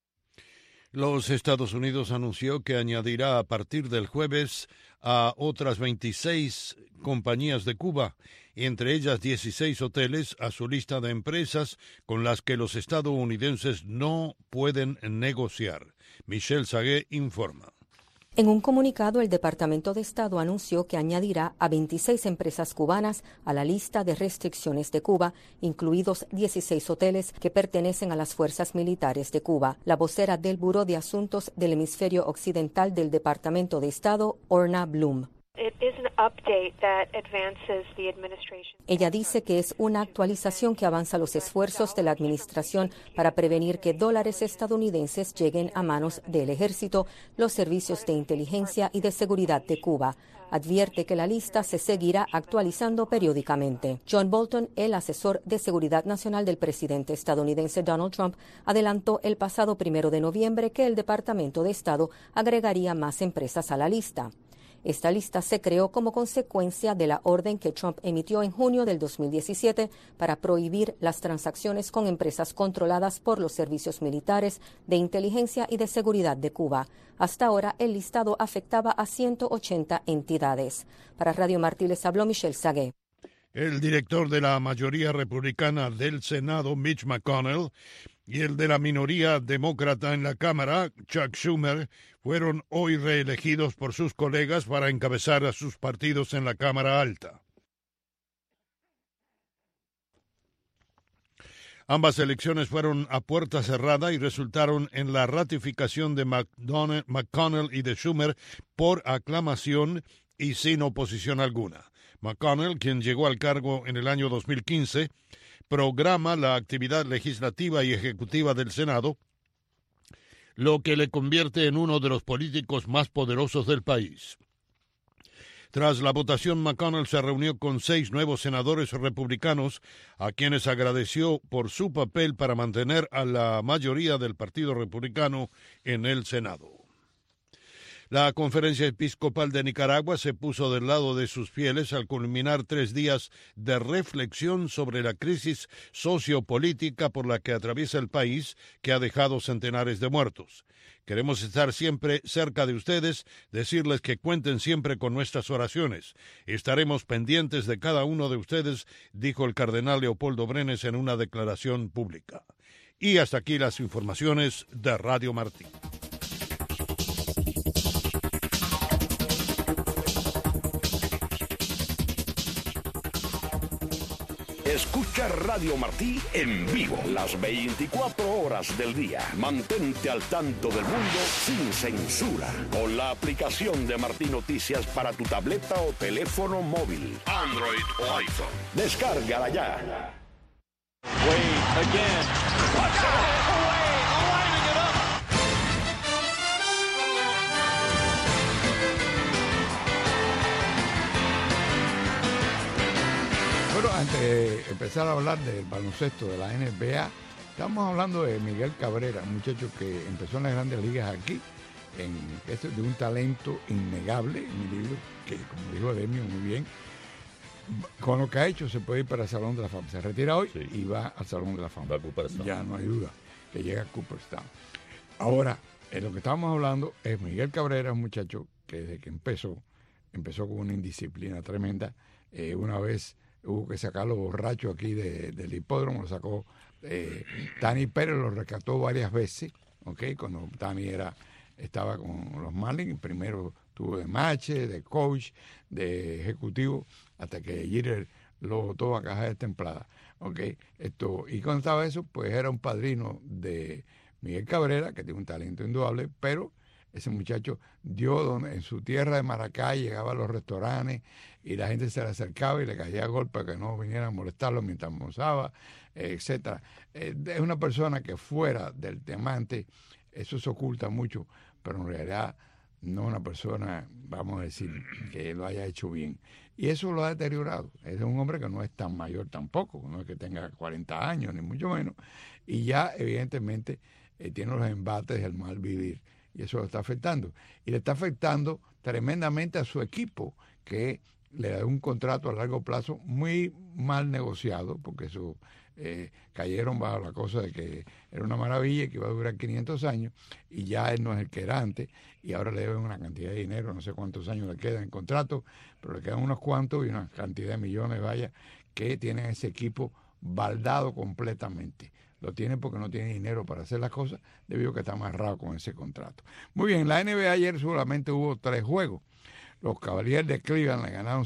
Los Estados Unidos anunció que añadirá a partir del jueves a otras 26 compañías de Cuba, entre ellas 16 hoteles, a su lista de empresas con las que los estadounidenses no pueden negociar. Michelle Sagué informa.
En un comunicado, el Departamento de Estado anunció que añadirá a 26 empresas cubanas a la lista de restricciones de Cuba, incluidos 16 hoteles que pertenecen a las fuerzas militares de Cuba. La vocera del Buró de Asuntos del Hemisferio Occidental del Departamento de Estado, Orna Bloom. Ella dice que es una actualización que avanza los esfuerzos de la administración para prevenir que dólares estadounidenses lleguen a manos del ejército, los servicios de inteligencia y de seguridad de Cuba. Advierte que la lista se seguirá actualizando periódicamente. John Bolton, el asesor de seguridad nacional del presidente estadounidense Donald Trump, adelantó el pasado 1 de noviembre que el Departamento de Estado agregaría más empresas a la lista. Esta lista se creó como consecuencia de la orden que Trump emitió en junio del 2017 para prohibir las transacciones con empresas controladas por los servicios militares, de inteligencia y de seguridad de Cuba. Hasta ahora, el listado afectaba a 180 entidades. Para Radio Martí les habló Michelle Sagué.
El director de la mayoría republicana del Senado, Mitch McConnell, y el de la minoría demócrata en la Cámara, Chuck Schumer, fueron hoy reelegidos por sus colegas para encabezar a sus partidos en la Cámara Alta. Ambas elecciones fueron a puerta cerrada y resultaron en la ratificación de McConnell y de Schumer por aclamación y sin oposición alguna. McConnell, quien llegó al cargo en el año 2015, programa la actividad legislativa y ejecutiva del Senado, lo que le convierte en uno de los políticos más poderosos del país. Tras la votación, McConnell se reunió con 6 nuevos senadores republicanos, a quienes agradeció por su papel para mantener a la mayoría del Partido Republicano en el Senado. La Conferencia Episcopal de Nicaragua se puso del lado de sus fieles al culminar 3 días de reflexión sobre la crisis sociopolítica por la que atraviesa el país, que ha dejado centenares de muertos. Queremos estar siempre cerca de ustedes, decirles que cuenten siempre con nuestras oraciones. Estaremos pendientes de cada uno de ustedes, dijo el cardenal Leopoldo Brenes en una declaración pública. Y hasta aquí las informaciones de Radio Martí.
Escucha Radio Martí en vivo las 24 horas del día. Mantente al tanto del mundo sin censura con la aplicación de Martí Noticias para tu tableta o teléfono móvil, Android o iPhone. Descárgala ya.
Wade again. Watch out! Away! Lining it up!
Bueno, antes de empezar a hablar del baloncesto de la NBA, estamos hablando de Miguel Cabrera, un muchacho que empezó en las grandes ligas aquí, de un talento innegable en mi libro, que como dijo Demio muy bien, con lo que ha hecho se puede ir para el Salón de la Fama. Se retira hoy y va al Salón de la Fama.
Va a Cooperstown.
Ya no hay duda que llega a Cooperstown. Ahora, en lo que estamos hablando es Miguel Cabrera, un muchacho que desde que empezó con una indisciplina tremenda. Una vez hubo que sacarlo borracho aquí del hipódromo, lo sacó Tani Pérez, lo rescató varias veces, ¿okay? Cuando Tani estaba con los Marlins, primero tuvo de mache, de coach, de ejecutivo, hasta que Jeter lo botó a caja destemplada, ¿okay? Y cuando estaba eso, pues era un padrino de Miguel Cabrera, que tiene un talento indudable, pero ese muchacho en su tierra de Maracay, llegaba a los restaurantes y la gente se le acercaba y le caía a golpe para que no vinieran a molestarlo mientras almorzaba, etcétera. Es una persona que fuera del diamante, eso se oculta mucho, pero en realidad no una persona, vamos a decir, que lo haya hecho bien. Y eso lo ha deteriorado. Es un hombre que no es tan mayor tampoco, no es que tenga 40 años, ni mucho menos, y ya evidentemente tiene los embates del mal vivir. Y eso lo está afectando. Y le está afectando tremendamente a su equipo, que le da un contrato a largo plazo muy mal negociado, porque eso cayeron bajo la cosa de que era una maravilla y que iba a durar 500 años, y ya él no es el que era antes, y ahora le deben una cantidad de dinero, no sé cuántos años le quedan en contrato, pero le quedan unos cuantos y una cantidad de millones, vaya, que tienen ese equipo baldado completamente. Lo tiene porque no tiene dinero para hacer las cosas, debido a que está amarrado con ese contrato. Muy bien, la NBA ayer solamente hubo 3 juegos. Los Cavaliers de Cleveland le ganaron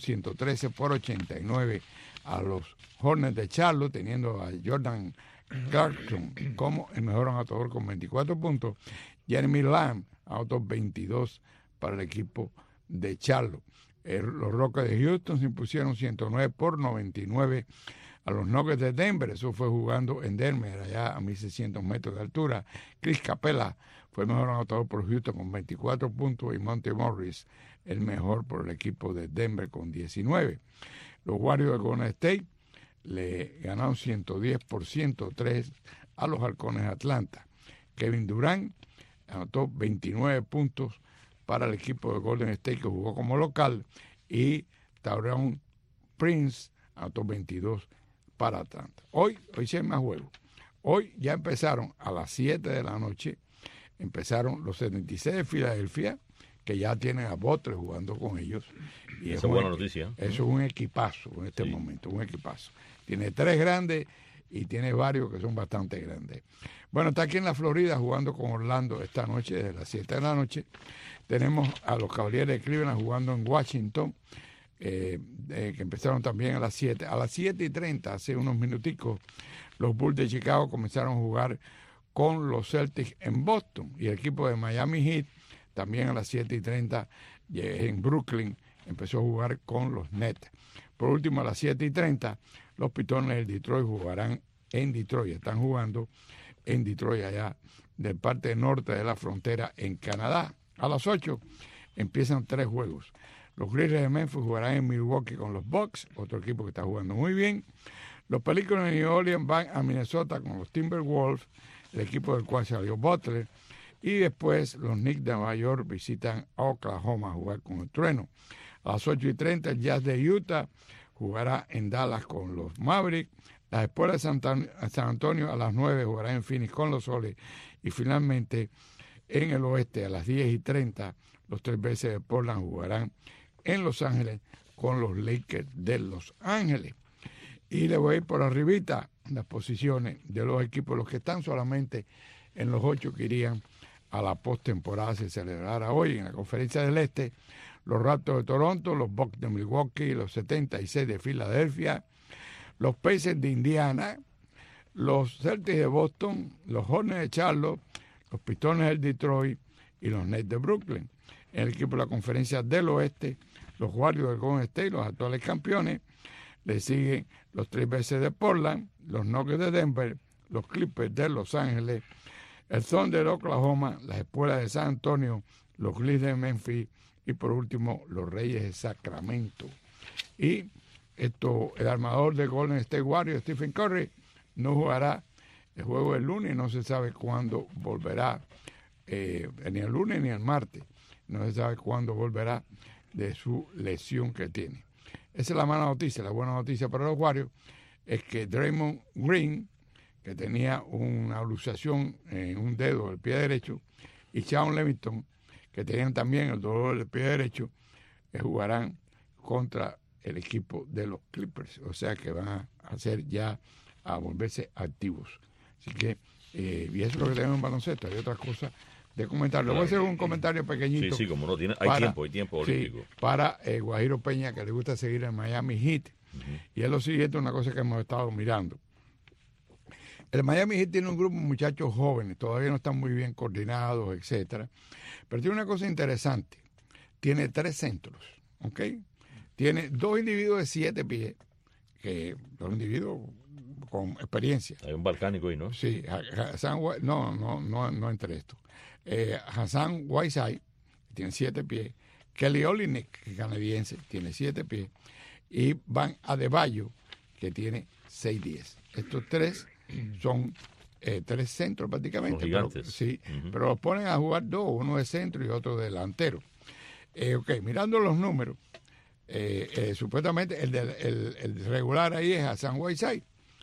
113-89 a los Hornets de Charlotte, teniendo a Jordan Clarkson como el mejor anotador con 24 puntos. Jeremy Lamb anotó 22 para el equipo de Charlotte. Los Rockets de Houston se impusieron 109-99 a los Nuggets de Denver. Eso fue jugando en Denver, allá a 1.600 metros de altura. Chris Capela fue el mejor anotador por Houston con 24 puntos y Monte Morris el mejor por el equipo de Denver con 19. Los Warriors de Golden State le ganaron 110-103 a los Halcones de Atlanta. Kevin Durant anotó 29 puntos para el equipo de Golden State, que jugó como local, y Taurean Prince anotó 22 para Atlanta. Hoy sí hay más juegos. Hoy ya empezaron a las 7 de la noche, empezaron los 76 de Filadelfia, que ya tienen a Butler jugando con ellos. Y
esa es buena noticia.
Eso es un equipazo en este momento, un equipazo. Tiene 3 grandes y tiene varios que son bastante grandes. Bueno, está aquí en la Florida jugando con Orlando esta noche, desde las 7 de la noche. Tenemos a los Cavaliers de Cleveland jugando en Washington, que empezaron también a las 7. A las 7:30, hace unos minuticos, los Bulls de Chicago comenzaron a jugar con los Celtics en Boston, y el equipo de Miami Heat también a las 7:30 en Brooklyn empezó a jugar con los Nets. Por último, a las 7:30, los Pitones de Detroit jugarán en Detroit. Están jugando en Detroit, allá del parte norte de la frontera en Canadá. A las 8 empiezan 3 juegos. Los Grizzlies de Memphis jugarán en Milwaukee con los Bucks, otro equipo que está jugando muy bien. Los Pelicans de New Orleans van a Minnesota con los Timberwolves, el equipo del cual salió Butler. Y después los Knicks de Nueva York visitan a Oklahoma a jugar con el Trueno. A las 8:30 el Jazz de Utah jugará en Dallas con los Mavericks. Las Espuelas de San Antonio a las 9 jugará en Phoenix con los Soles. Y finalmente en el oeste a las 10:30 los 3 veces de Portland jugarán en Los Ángeles con los Lakers de Los Ángeles. Y le voy a ir por arribita las posiciones de los equipos, los que están solamente en los 8 que irían a la postemporada. Se celebrará hoy en la Conferencia del Este los Raptors de Toronto, los Bucks de Milwaukee, los 76 de Filadelfia, los Pacers de Indiana, los Celtics de Boston, los Hornets de Charlotte, los Pistones de Detroit y los Nets de Brooklyn. En el equipo de la Conferencia del Oeste, los Warriors de Golden State, los actuales campeones, le siguen los 3 veces de Portland, los Nuggets de Denver, los Clippers de Los Ángeles, el Thunder de Oklahoma, las Espuelas de San Antonio, los Grizzlies de Memphis y por último los Reyes de Sacramento. Y el armador de Golden State Warriors, Stephen Curry, no jugará el juego del lunes, no se sabe cuándo volverá, ni el lunes ni el martes, no se sabe cuándo volverá de su lesión que tiene. Esa es la mala noticia. La buena noticia para los Warriors es que Draymond Green, que tenía una luxación en un dedo del pie derecho, y Shaun Livingston, que tenían también el dolor del pie derecho, jugarán contra el equipo de los Clippers. O sea que van a hacer ya a volverse activos. Así que, y eso es lo que tenemos en baloncesto. Hay otras cosas de comentar. Le voy a hacer un comentario pequeñito.
Sí, como no tiene, hay tiempo olímpico.
Sí, para Guajiro Peña, que le gusta seguir en Miami Heat. Y es lo siguiente, una cosa que hemos estado mirando. El Miami Heat tiene un grupo de muchachos jóvenes, todavía no están muy bien coordinados, etcétera. Pero tiene una cosa interesante. Tiene 3 centros, ¿ok? Tiene 2 individuos de 7 pies, que son individuos con experiencia.
Hay un balcánico ahí, ¿no?
Sí, no entre estos. Hassan Whiteside, que tiene 7 pies. Kelly Olynyk, que es canadiense, tiene 7 pies. Y Bam Adebayo, que tiene 6'10". Estos 3 son 3 centros prácticamente.
Son gigantes.
Sí, pero los ponen a jugar 2, uno de centro y otro de delantero. Mirando los números, supuestamente el regular ahí es Hassan Whiteside.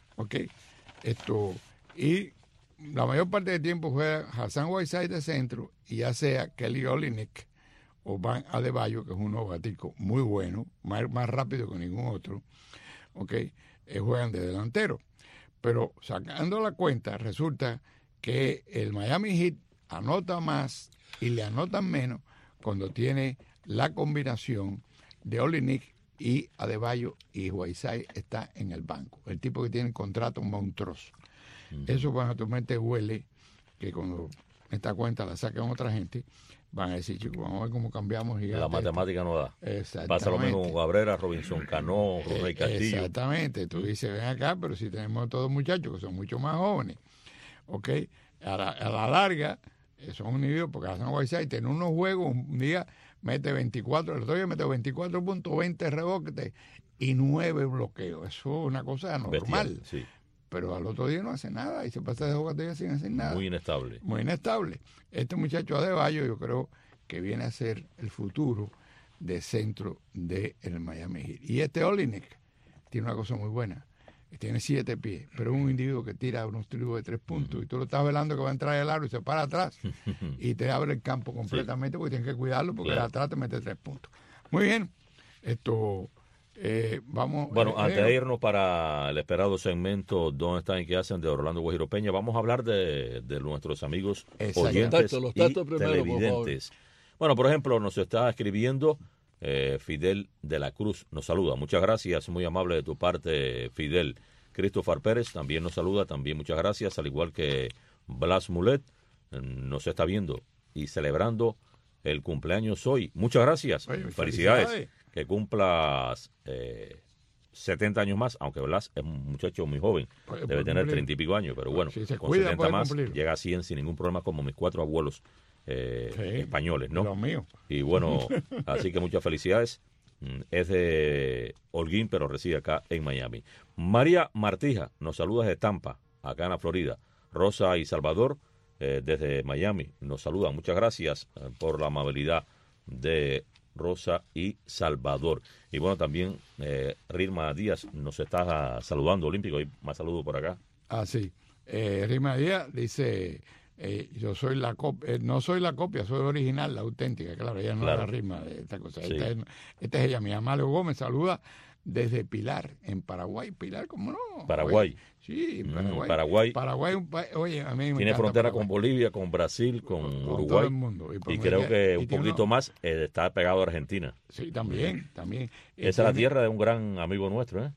Y la mayor parte del tiempo juega Hassan Whiteside de centro, y ya sea Kelly Olynyk o Bam Adebayo, que es un novatico muy bueno, más rápido que ningún otro, juegan de delantero. Pero sacando la cuenta, resulta que el Miami Heat anota más y le anotan menos cuando tiene la combinación de Olynyk y Adebayo, y Whiteside está en el banco. El tipo que tiene contrato monstruoso. Eso naturalmente huele que cuando esta cuenta la sacan otra gente, van a decir, chicos, vamos a ver cómo cambiamos.
La matemática no da.
Exactamente.
Pasa lo mismo con Cabrera, Robinson Cano, Rey Castillo.
Exactamente. Tú dices, ven acá, pero si tenemos todos muchachos que son mucho más jóvenes. A la larga, son un nivel, porque Hassan Whiteside tiene unos juegos, un día mete 24, el otro día mete 24 puntos, 20 rebotes y 9 bloqueos. Eso es una cosa normal.
Bestial, sí.
Pero al otro día no hace nada y se pasa de jugadores sin hacer nada.
Muy inestable.
Muy inestable. Este muchacho Adebayo, yo creo que viene a ser el futuro de centro del Miami Heat. Y este Olynyk tiene una cosa muy buena. Tiene 7 pies, pero es un individuo que tira unos tiros de 3 puntos y tú lo estás velando que va a entrar el aro y se para atrás y te abre el campo completamente, porque tienes que cuidarlo, porque atrás te mete 3 puntos. Muy bien. Vamos.
Bueno, antes de irnos para el esperado segmento ¿Dónde están y qué hacen? De Orlando Guajiro Peña, vamos a hablar de nuestros amigos oyentes
los
y
primero,
televidentes. Bueno, por ejemplo, nos está escribiendo Fidel de la Cruz, nos saluda. Muchas gracias, muy amable de tu parte, Fidel. Christopher Pérez también nos saluda, también muchas gracias, al igual que Blas Mulet, nos está viendo y celebrando el cumpleaños hoy. Muchas gracias.
Oye,
felicidades. Que cumplas 70 años más, aunque Blas es un muchacho muy joven, debe tener 30 y pico años, pero bueno,
si
con 70 más llega a 100 sin ningún problema, como mis 4 abuelos españoles, ¿no?
Los míos.
Y bueno, así que muchas felicidades. Es de Holguín, pero reside acá en Miami. María Martija nos saluda desde Tampa, acá en la Florida. Rosa y Salvador desde Miami. Nos saludan. Muchas gracias por la amabilidad de Rosa y Salvador. Y bueno, también Rirma Díaz nos está saludando, Olímpico. Hay más saludos por acá.
Ah, sí. Rirma Díaz dice... yo soy la copia, no soy la copia, soy original, la auténtica, claro, ella no es la Rirma de esta cosa. Sí. Esta es ella, mi Amalio Gómez, saluda desde Pilar, en Paraguay. Pilar, ¿cómo no?
Paraguay.
Oye, sí, Paraguay. Paraguay, oye, a mí me
tiene frontera Paraguay. Con Bolivia, con Brasil, con Uruguay. Todo el mundo. Y creo que un poquito más está pegado a Argentina.
Sí, también.
Esa es la tierra de un gran amigo nuestro,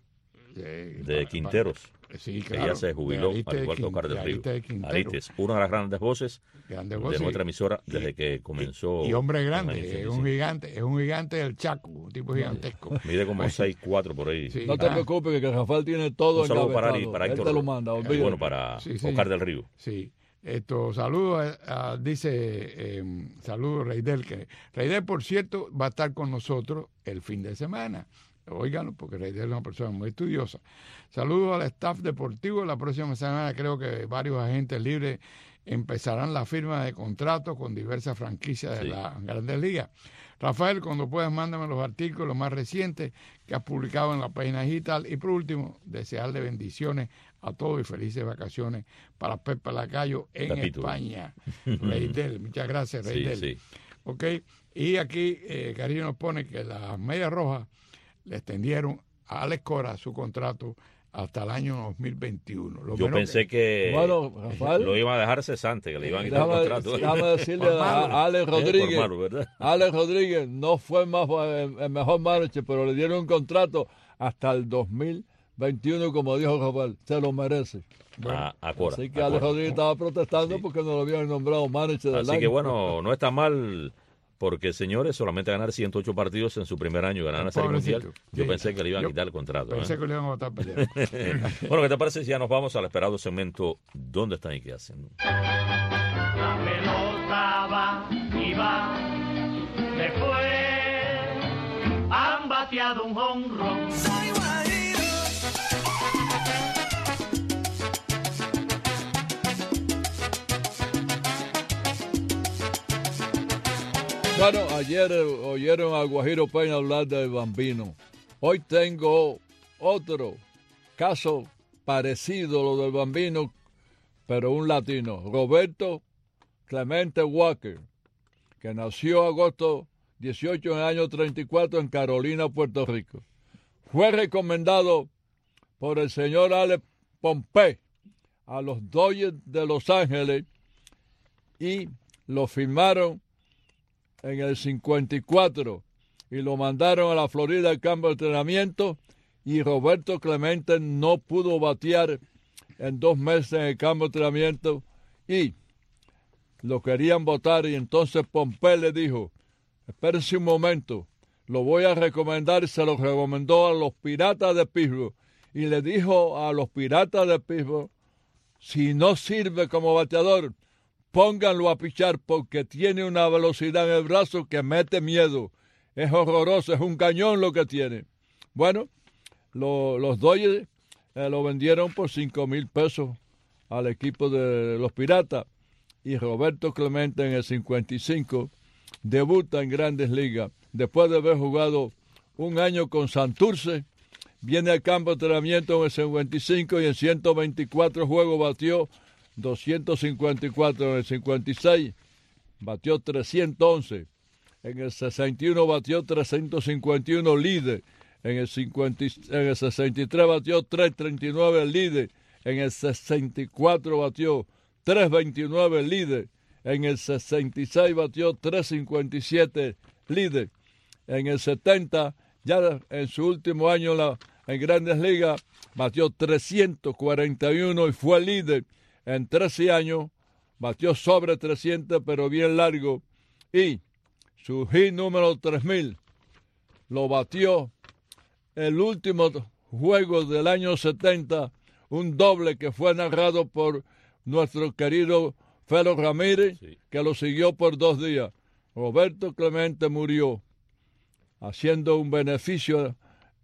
de Quinteros.
Sí,
claro. Que ya se jubiló, al igual que Oscar del Río. Aristes, una de las grandes voces de nuestra emisora desde que comenzó.
Y hombre grande, es un gigante del Chaco, un tipo gigantesco.
Mide como 6'4" por ahí.
Sí, no te preocupes, que Rafael tiene todo
en para él te
lo manda.
Bueno, para Oscar del Río.
Sí. Saludos, dice, saludos Reidel, que Reidel, por cierto, va a estar con nosotros el fin de semana. Óiganlo, porque Reidel es una persona muy estudiosa. Saludos al staff deportivo. La próxima semana creo que varios agentes libres empezarán la firma de contratos con diversas franquicias de las Grandes Ligas. Rafael, cuando puedas, mándame los artículos más recientes que has publicado en la página digital. Y por último, desearle bendiciones a todos y felices vacaciones para Pepe Lacayo en España. Reidel, muchas gracias, Reidel. Sí. Ok, y aquí Cariño nos pone que las Medias Rojas le extendieron a Alex Cora su contrato hasta el año 2021.
Yo pensé que Rafael, lo iban a dejar cesante, que le iban a quitar el contrato.
Déjame decirle a Alex Rodríguez. Alex Rodríguez no fue el mejor manager, pero le dieron un contrato hasta el 2021, como dijo Rafael. Se lo merece.
Bueno, a Cora.
Así que Alex Rodríguez estaba protestando porque no lo habían nombrado manager del año.
Así que bueno, no está mal. Porque, señores, solamente ganar 108 partidos en su primer año, ganar la Serie Mundial, yo pensé que le iban a quitar el contrato.
Pensé que le iban a botar peleando.
Bueno, ¿qué te parece si ya nos vamos al esperado segmento ¿Dónde están y qué hacen?
La pelota va y va, se fue, han bateado un jonrón.
Bueno, ayer oyeron a Guajiro Peña hablar del Bambino. Hoy tengo otro caso parecido a lo del Bambino, pero un latino, Roberto Clemente Walker, que nació agosto 18 en el año 34 en Carolina, Puerto Rico. Fue recomendado por el señor Alex Pompey a los Dodgers de Los Ángeles y lo firmaron en el 54 y lo mandaron a la Florida al campo de entrenamiento y Roberto Clemente no pudo batear en 2 meses en el campo de entrenamiento y lo querían votar y entonces Pompey le dijo, espérense un momento, lo voy a recomendar y se lo recomendó a los Piratas de Pittsburgh y le dijo a los Piratas de Pittsburgh, si no sirve como bateador, pónganlo a pichar porque tiene una velocidad en el brazo que mete miedo. Es horroroso, es un cañón lo que tiene. Bueno, los Dodgers lo vendieron por $5,000 al equipo de los Piratas. Y Roberto Clemente en el 55 debuta en Grandes Ligas. Después de haber jugado un año con Santurce, viene al campo de entrenamiento en el 55 y en 124 juegos batió 254, en el 56 batió 311, en el 61 batió 351 líder, en el 63 batió 339 líder, en el 64 batió 329 líder, en el 66 batió 357 líder, en el 70 ya en su último año en Grandes Ligas batió 341 y fue líder. En 13 años batió sobre 300, pero bien largo. Y su hit número 3000 lo batió el último juego del año 70, un doble que fue narrado por nuestro querido Felo Ramírez, que lo siguió por 2 días. Roberto Clemente murió haciendo un beneficio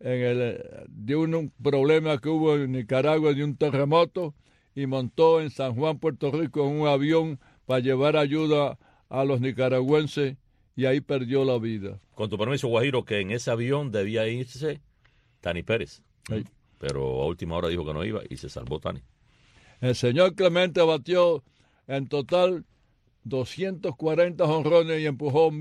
de un problema que hubo en Nicaragua de un terremoto, y montó en San Juan, Puerto Rico, en un avión para llevar ayuda a los nicaragüenses y ahí perdió la vida.
Con tu permiso, Guajiro, que en ese avión debía irse Tani Pérez. Sí. Pero a última hora dijo que no iba y se salvó Tani.
El señor Clemente batió en total 240 jonrones y empujó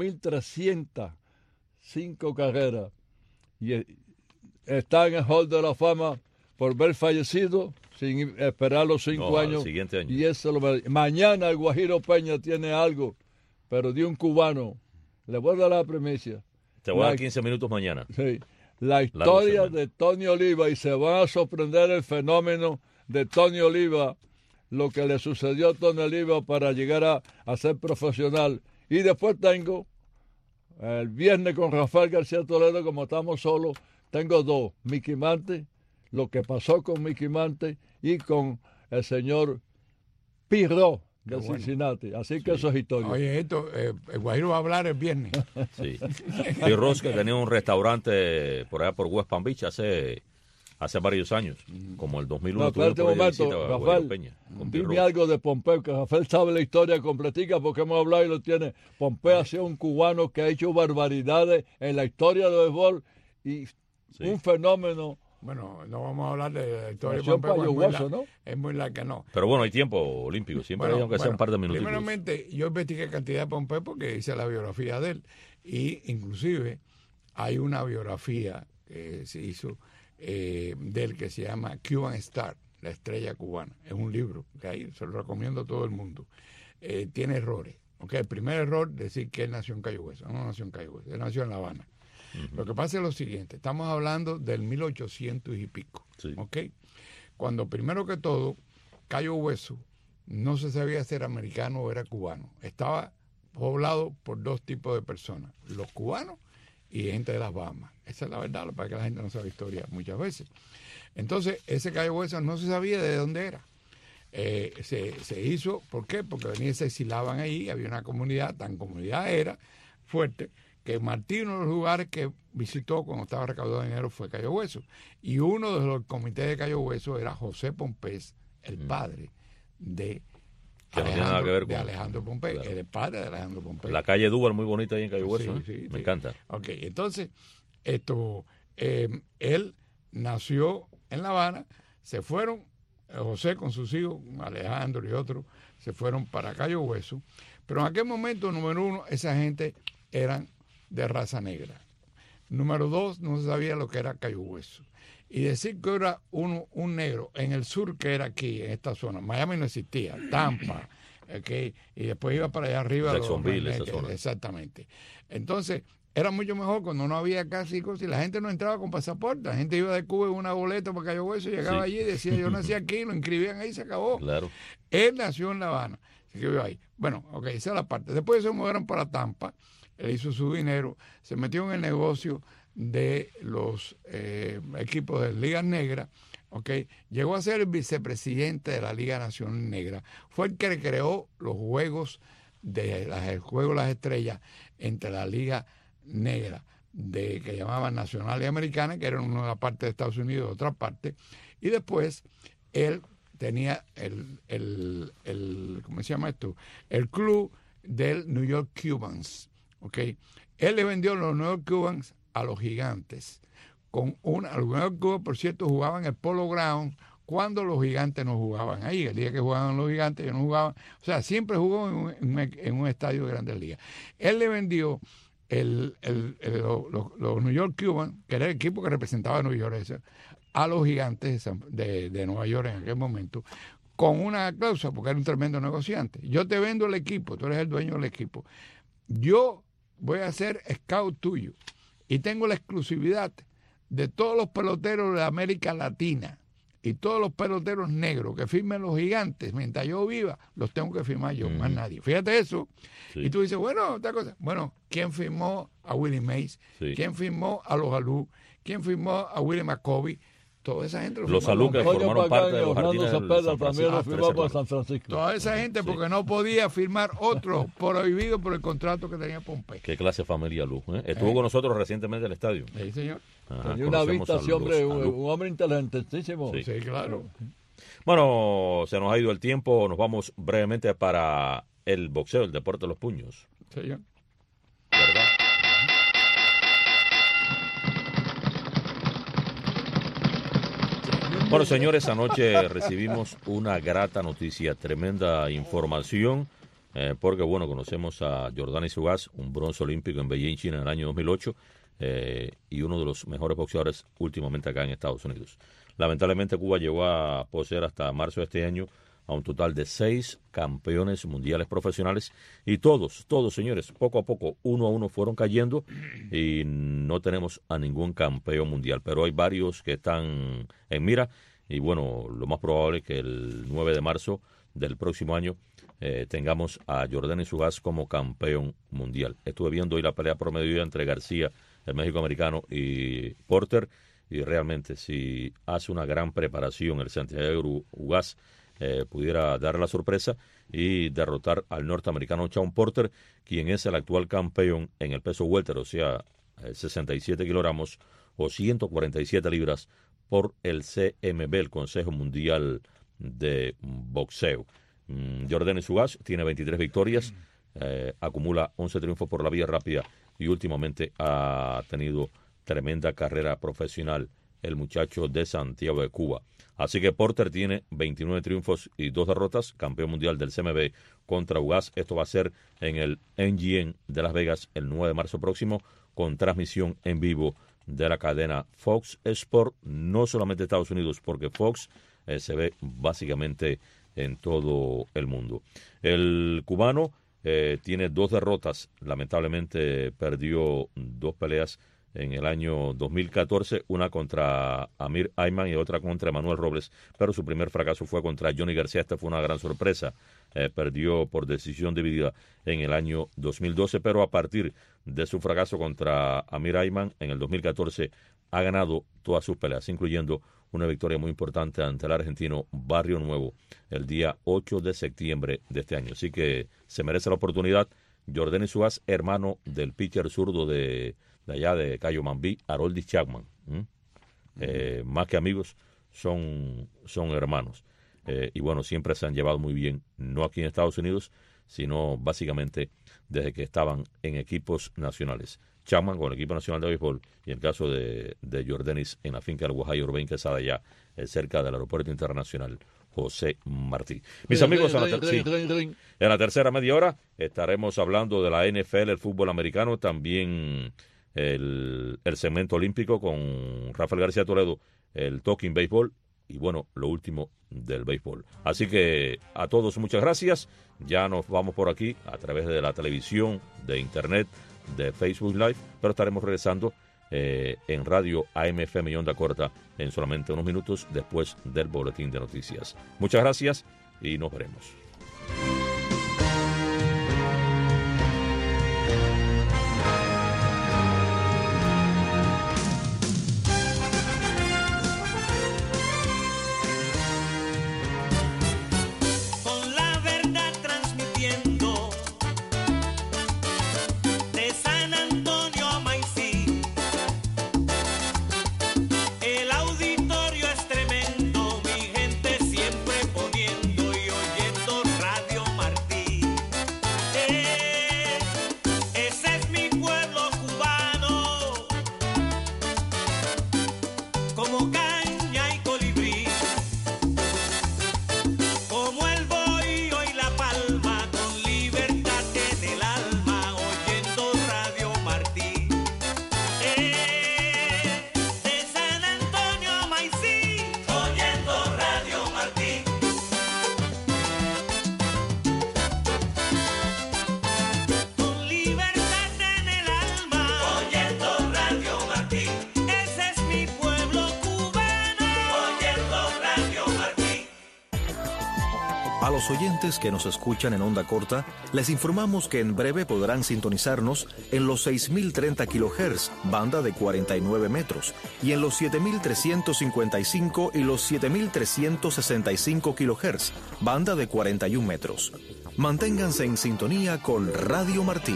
1,305 carreras. Y está en el Hall de la Fama por haber fallecido sin esperar los 5 años.
Siguiente año.
Y eso mañana el Guajiro Peña tiene algo, pero de un cubano. Le voy a dar la primicia.
Te voy a dar 15 minutos mañana.
Sí. La historia de Tony Oliva, y se va a sorprender el fenómeno de Tony Oliva, lo que le sucedió a Tony Oliva para llegar a ser profesional. Y después tengo el viernes con Rafael García Toledo, como estamos solos, tengo 2, Mickey Mantle, lo que pasó con Mickey Mantle y con el señor Pirro de Cincinnati. Así que eso es historia.
Oye, esto, el Guajiro va a hablar el viernes.
Sí. Pirro, que tenía un restaurante por allá por West Palm Beach hace varios años, como el 2001.
No, espérate un momento, Rafael, dime algo de Pompeo, que Rafael sabe la historia completica porque hemos hablado y lo tiene. Pompeo ha sido un cubano que ha hecho barbaridades en la historia del béisbol y un fenómeno.
Bueno, no vamos a hablar de la historia de Pompeo,
¿no?
Es muy larga, no.
Pero bueno, hay tiempo olímpico, siempre hay, aunque sea un par de minutos.
Primeramente, yo investigué cantidad de Pompeo porque hice la biografía de él. Y inclusive hay una biografía que se hizo de él que se llama Cuban Star, la estrella cubana. Es un libro que ahí se lo recomiendo a todo el mundo. Tiene errores. El primer error, decir que él nació en Cayo Hueso. No nació en Cayo Hueso, él nació en La Habana. Lo que pasa es lo siguiente, estamos hablando del 1800 y pico, cuando primero que todo, Cayo Hueso no se sabía si era americano o era cubano, estaba poblado por 2 tipos de personas, los cubanos y gente de las Bahamas. Esa es la verdad, para que la gente no sabe historia muchas veces. Entonces, ese Cayo Hueso no se sabía de dónde era. Se hizo, ¿por qué? Porque venían y se exilaban ahí, había una comunidad, tan comunidad era fuerte, que Martí, uno de los lugares que visitó cuando estaba recaudando dinero fue Cayo Hueso. Y uno de los comités de Cayo Hueso era José Pompés, el padre de Alejandro Pompés. Claro. El padre de Alejandro Pompés.
La calle Duval muy bonita ahí en Cayo Hueso. Me encanta.
Ok, entonces, él nació en La Habana, se fueron, José con sus hijos, Alejandro y otros, se fueron para Cayo Hueso. Pero en aquel momento, número 1, esa gente eran de raza negra. Número 2, no se sabía lo que era Cayo Hueso. Y decir que era un negro en el sur, que era aquí, en esta zona. Miami no existía, Tampa, y después iba para allá arriba.
Jacksonville, esa zona.
Exactamente. Entonces, era mucho mejor cuando no había casi cosas y la gente no entraba con pasaporte. La gente iba de Cuba en una boleta para Cayo Hueso, llegaba allí y decía, yo nací aquí, lo inscribían ahí y se acabó.
Claro.
Él nació en La Habana, se escribió ahí. Bueno, esa es la parte. Después se mudaron para Tampa. Él hizo su dinero, se metió en el negocio de los equipos de Liga Negra, llegó a ser el vicepresidente de la Liga Nacional Negra. Fue el que creó los juegos el juego de las estrellas entre la Liga Negra, que llamaban Nacional y Americana, que eran una parte de Estados Unidos y otra parte, y después él tenía ¿cómo se llama esto? El club del New York Cubans. Él le vendió los New York Cubans a los Gigantes. Los New York Cubans, por cierto, jugaban el Polo Ground cuando los Gigantes no jugaban ahí. El día que jugaban los Gigantes, ellos no jugaban. O sea, siempre jugó en un estadio de Grandes Ligas. Él le vendió los New York Cubans, que era el equipo que representaba a New York, a los Gigantes de Nueva York en aquel momento, con una cláusula, porque era un tremendo negociante. Yo te vendo el equipo, tú eres el dueño del equipo. Yo voy a ser scout tuyo y tengo la exclusividad de todos los peloteros de América Latina y todos los peloteros negros que firmen los Gigantes mientras yo viva, los tengo que firmar yo, más nadie. Fíjate eso. Sí. Y tú dices, bueno, otra cosa. Bueno, ¿quién firmó a Willie Mays? Sí. ¿Quién firmó a los Alú? ¿Quién firmó a Willie McCovey? Toda esa gente
los Alú que formaron parte de los jardines
también lo firmó por San Francisco.
Toda esa gente porque no podía firmar otro prohibido por el contrato que tenía Pompey.
Qué clase de familia Alú. Estuvo con nosotros recientemente en el estadio.
Sí, señor.
Tenía una vista, hombre, un hombre inteligentísimo.
Sí, claro.
Bueno, se nos ha ido el tiempo. Nos vamos brevemente para el boxeo, el deporte de los puños.
Sí, ¿verdad?
Bueno, señores, anoche recibimos una grata noticia, tremenda información, porque, bueno, conocemos a Yordenis Ugas, un bronce olímpico en Beijing, China, en el año 2008, y uno de los mejores boxeadores últimamente acá en Estados Unidos. Lamentablemente, Cuba llegó a poseer hasta marzo de este año a un total de 6 campeones mundiales profesionales, y todos, señores, poco a poco, uno a uno fueron cayendo, y no tenemos a ningún campeón mundial, pero hay varios que están en mira, y bueno, lo más probable es que el 9 de marzo del próximo año tengamos a Yordenis Ugas como campeón mundial. Estuve viendo hoy la pelea por mediodía entre García, el México-americano, y Porter, y realmente si hace una gran preparación el Santiago Ugas, pudiera dar la sorpresa y derrotar al norteamericano Shawn Porter, quien es el actual campeón en el peso welter, o sea, 67 kilogramos o 147 libras por el CMB, el Consejo Mundial de Boxeo. Yordenis Ugas tiene 23 victorias, acumula 11 triunfos por la vía rápida y últimamente ha tenido tremenda carrera profesional el muchacho de Santiago de Cuba. Así que Porter tiene 29 triunfos y 2 derrotas, campeón mundial del CMB contra Ugas. Esto va a ser en el MGM de Las Vegas el 9 de marzo próximo, con transmisión en vivo de la cadena Fox Sport, no solamente Estados Unidos, porque Fox se ve básicamente en todo el mundo. El cubano tiene 2 derrotas, lamentablemente perdió 2 peleas en el año 2014, una contra Amir Ayman y otra contra Emanuel Robles, pero su primer fracaso fue contra Johnny García. Esta fue una gran sorpresa, perdió por decisión dividida en el año 2012, pero a partir de su fracaso contra Amir Ayman en el 2014 ha ganado todas sus peleas, incluyendo una victoria muy importante ante el argentino Barrio Nuevo el día 8 de septiembre de este año. Así que se merece la oportunidad. Yordenis Ugas, hermano del pitcher zurdo de allá de Cayo Mambí, Aroldis Chapman. Más que amigos, son hermanos. Y bueno, siempre se han llevado muy bien, no aquí en Estados Unidos, sino básicamente desde que estaban en equipos nacionales. Chapman con el equipo nacional de béisbol, y el caso de Yordenis en la finca del Guajayo Urbén Quesada, allá cerca del aeropuerto internacional José Martí. Mis amigos, en la tercera media hora estaremos hablando de la NFL, el fútbol americano, también el segmento olímpico con Rafael García Toledo, el Talking Béisbol, y bueno, lo último del béisbol. Así que a todos muchas gracias. Ya nos vamos por aquí a través de la televisión, de internet, de Facebook Live, pero estaremos regresando en radio AM, FM y onda corta en solamente unos minutos después del boletín de noticias. Muchas gracias y nos veremos.
A los oyentes que nos escuchan en onda corta, les informamos que en breve podrán sintonizarnos en los 6.030 kHz, banda de 49 metros, y en los 7.355 y los 7.365 kHz, banda de 41 metros. Manténganse en sintonía con Radio Martí.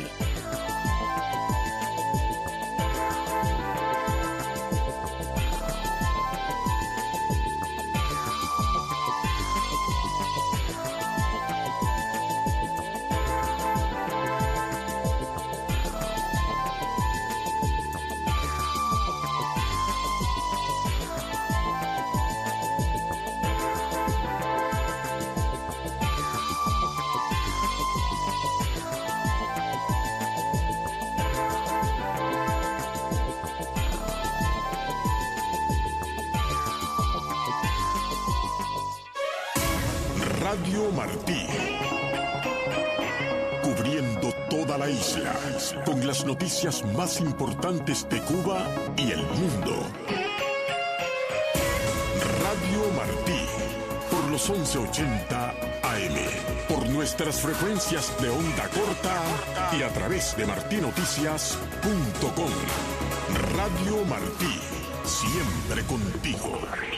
Radio Martí. Cubriendo toda la isla con las noticias más importantes de Cuba y el mundo. Radio Martí, por los 1180 AM, por nuestras frecuencias de onda corta y a través de martinoticias.com. Radio Martí, siempre contigo.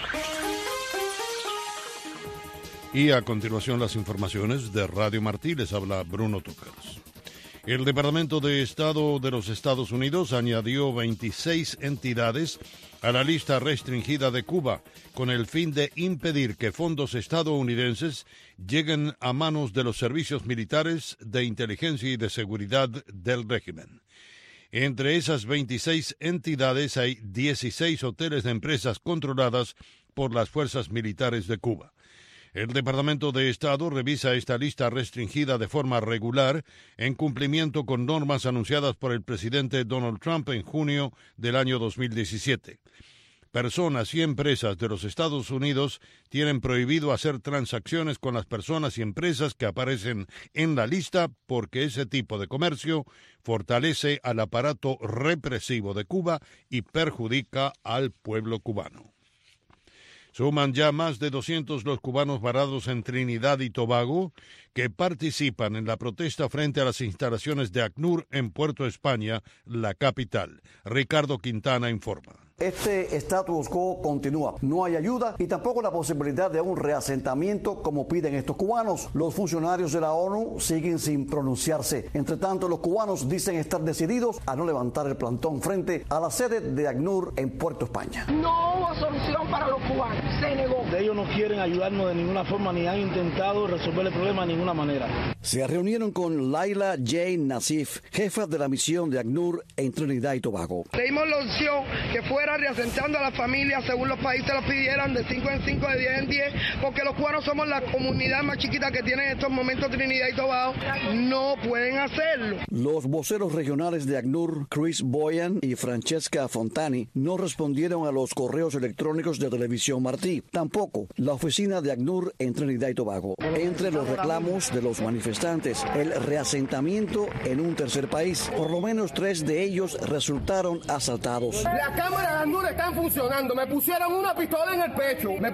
Y a continuación las informaciones de Radio Martí. Les habla Bruno Tocars. El Departamento de Estado de los Estados Unidos añadió 26 entidades a la lista restringida de Cuba con el fin de impedir que fondos estadounidenses lleguen a manos de los servicios militares de inteligencia y de seguridad del régimen. Entre esas 26 entidades hay 16 hoteles de empresas controladas por las fuerzas militares de Cuba. El Departamento de Estado revisa esta lista restringida de forma regular en cumplimiento con normas anunciadas por el presidente Donald Trump en junio del año 2017. Personas y empresas de los Estados Unidos tienen prohibido hacer transacciones con las personas y empresas que aparecen en la lista porque ese tipo de comercio fortalece al aparato represivo de Cuba y perjudica al pueblo cubano. Suman ya más de 200 los cubanos varados en Trinidad y Tobago que participan en la protesta frente a las instalaciones de ACNUR en Puerto España, la capital. Ricardo Quintana informa.
Este status quo continúa. No hay ayuda y tampoco la posibilidad de un reasentamiento como piden estos cubanos. Los funcionarios de la ONU siguen sin pronunciarse. Entre tanto, los cubanos dicen estar decididos a no levantar el plantón frente a la sede de ACNUR en Puerto España.
No hubo solución para los cubanos. Se negó.
Ellos no quieren ayudarnos de ninguna forma ni han intentado resolver el problema de ninguna manera.
Se reunieron con Laila J. Nassif, jefa de la misión de ACNUR en Trinidad y Tobago.
Leímos la opción que fuera reasentando a las familias según los países lo pidieran, de 5 en 5, de 10 en 10, porque los cubanos somos la comunidad más chiquita que tiene en estos momentos Trinidad y Tobago. No pueden hacerlo.
Los voceros regionales de ACNUR, Chris Boyan y Francesca Fontani, no respondieron a los correos electrónicos de Televisión Martí. Tampoco la oficina de ACNUR en Trinidad y Tobago. Entre los reclamos de los manifestantes, el reasentamiento en un tercer país. Por lo menos 3 de ellos resultaron asaltados.
La cámara de ACNUR están funcionando. Me pusieron una pistola en el pecho. Me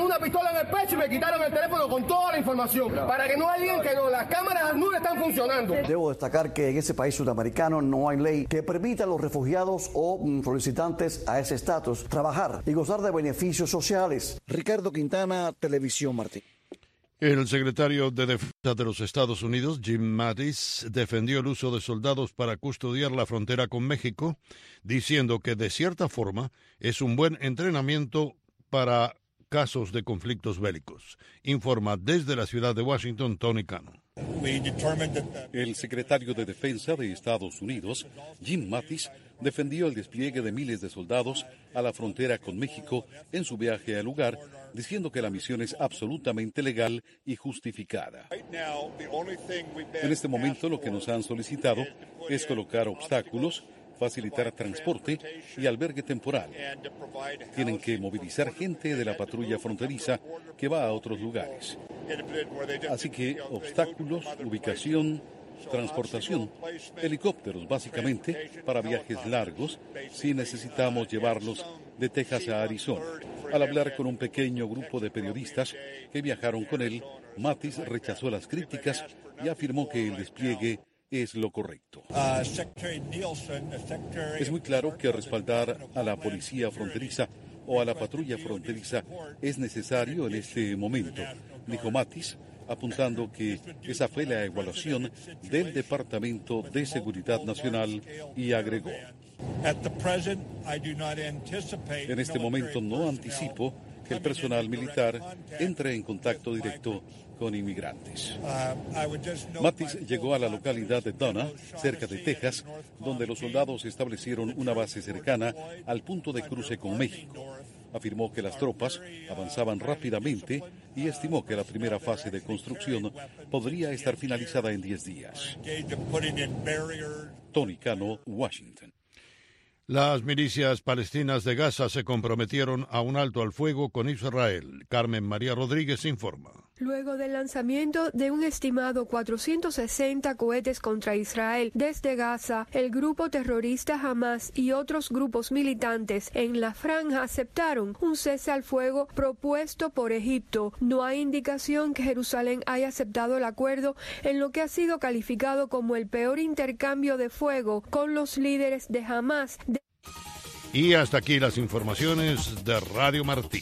quitaron el teléfono con toda la información. Para que no digan que no, las cámaras de ACNUR están funcionando.
Debo destacar que en ese país sudamericano no hay ley que permita a los refugiados o solicitantes a ese estatus trabajar y gozar de beneficios sociales. Ricardo Quintana, Televisión Martí.
El secretario de Defensa de los Estados Unidos, Jim Mattis, defendió el uso de soldados para custodiar la frontera con México, diciendo que de cierta forma es un buen entrenamiento para casos de conflictos bélicos. Informa desde la ciudad de Washington, Tony Cano.
El secretario de Defensa de Estados Unidos, Jim Mattis, defendió el despliegue de miles de soldados a la frontera con México en su viaje al lugar, diciendo que la misión es absolutamente legal y justificada. En este momento lo que nos han solicitado es colocar obstáculos, facilitar transporte y albergue temporal. Tienen que movilizar gente de la patrulla fronteriza que va a otros lugares. Así que obstáculos, ubicación, transportación, helicópteros básicamente para viajes largos si necesitamos llevarlos de Texas a Arizona. Al hablar con un pequeño grupo de periodistas que viajaron con él, Mattis rechazó las críticas y afirmó que el despliegue es lo correcto. Es muy claro que respaldar a la policía fronteriza o a la patrulla fronteriza es necesario en este momento, dijo Mattis, apuntando que esa fue la evaluación del Departamento de Seguridad Nacional y agregó: en este momento no anticipo que el personal militar entre en contacto directo con inmigrantes. Mattis llegó a la localidad de Donna, cerca de Texas, donde los soldados establecieron una base cercana al punto de cruce con México. Afirmó que las tropas avanzaban rápidamente y estimó que la primera fase de construcción podría estar finalizada en 10 días. Tony Cano, Washington.
Las milicias palestinas de Gaza se comprometieron a un alto al fuego con Israel. Carmen María Rodríguez informa.
Luego del lanzamiento de un estimado 460 cohetes contra Israel desde Gaza, el grupo terrorista Hamas y otros grupos militantes en la franja aceptaron un cese al fuego propuesto por Egipto. No hay indicación que Jerusalén haya aceptado el acuerdo en lo que ha sido calificado como el peor intercambio de fuego con los líderes de Hamas.
Y hasta aquí las informaciones de Radio Martí.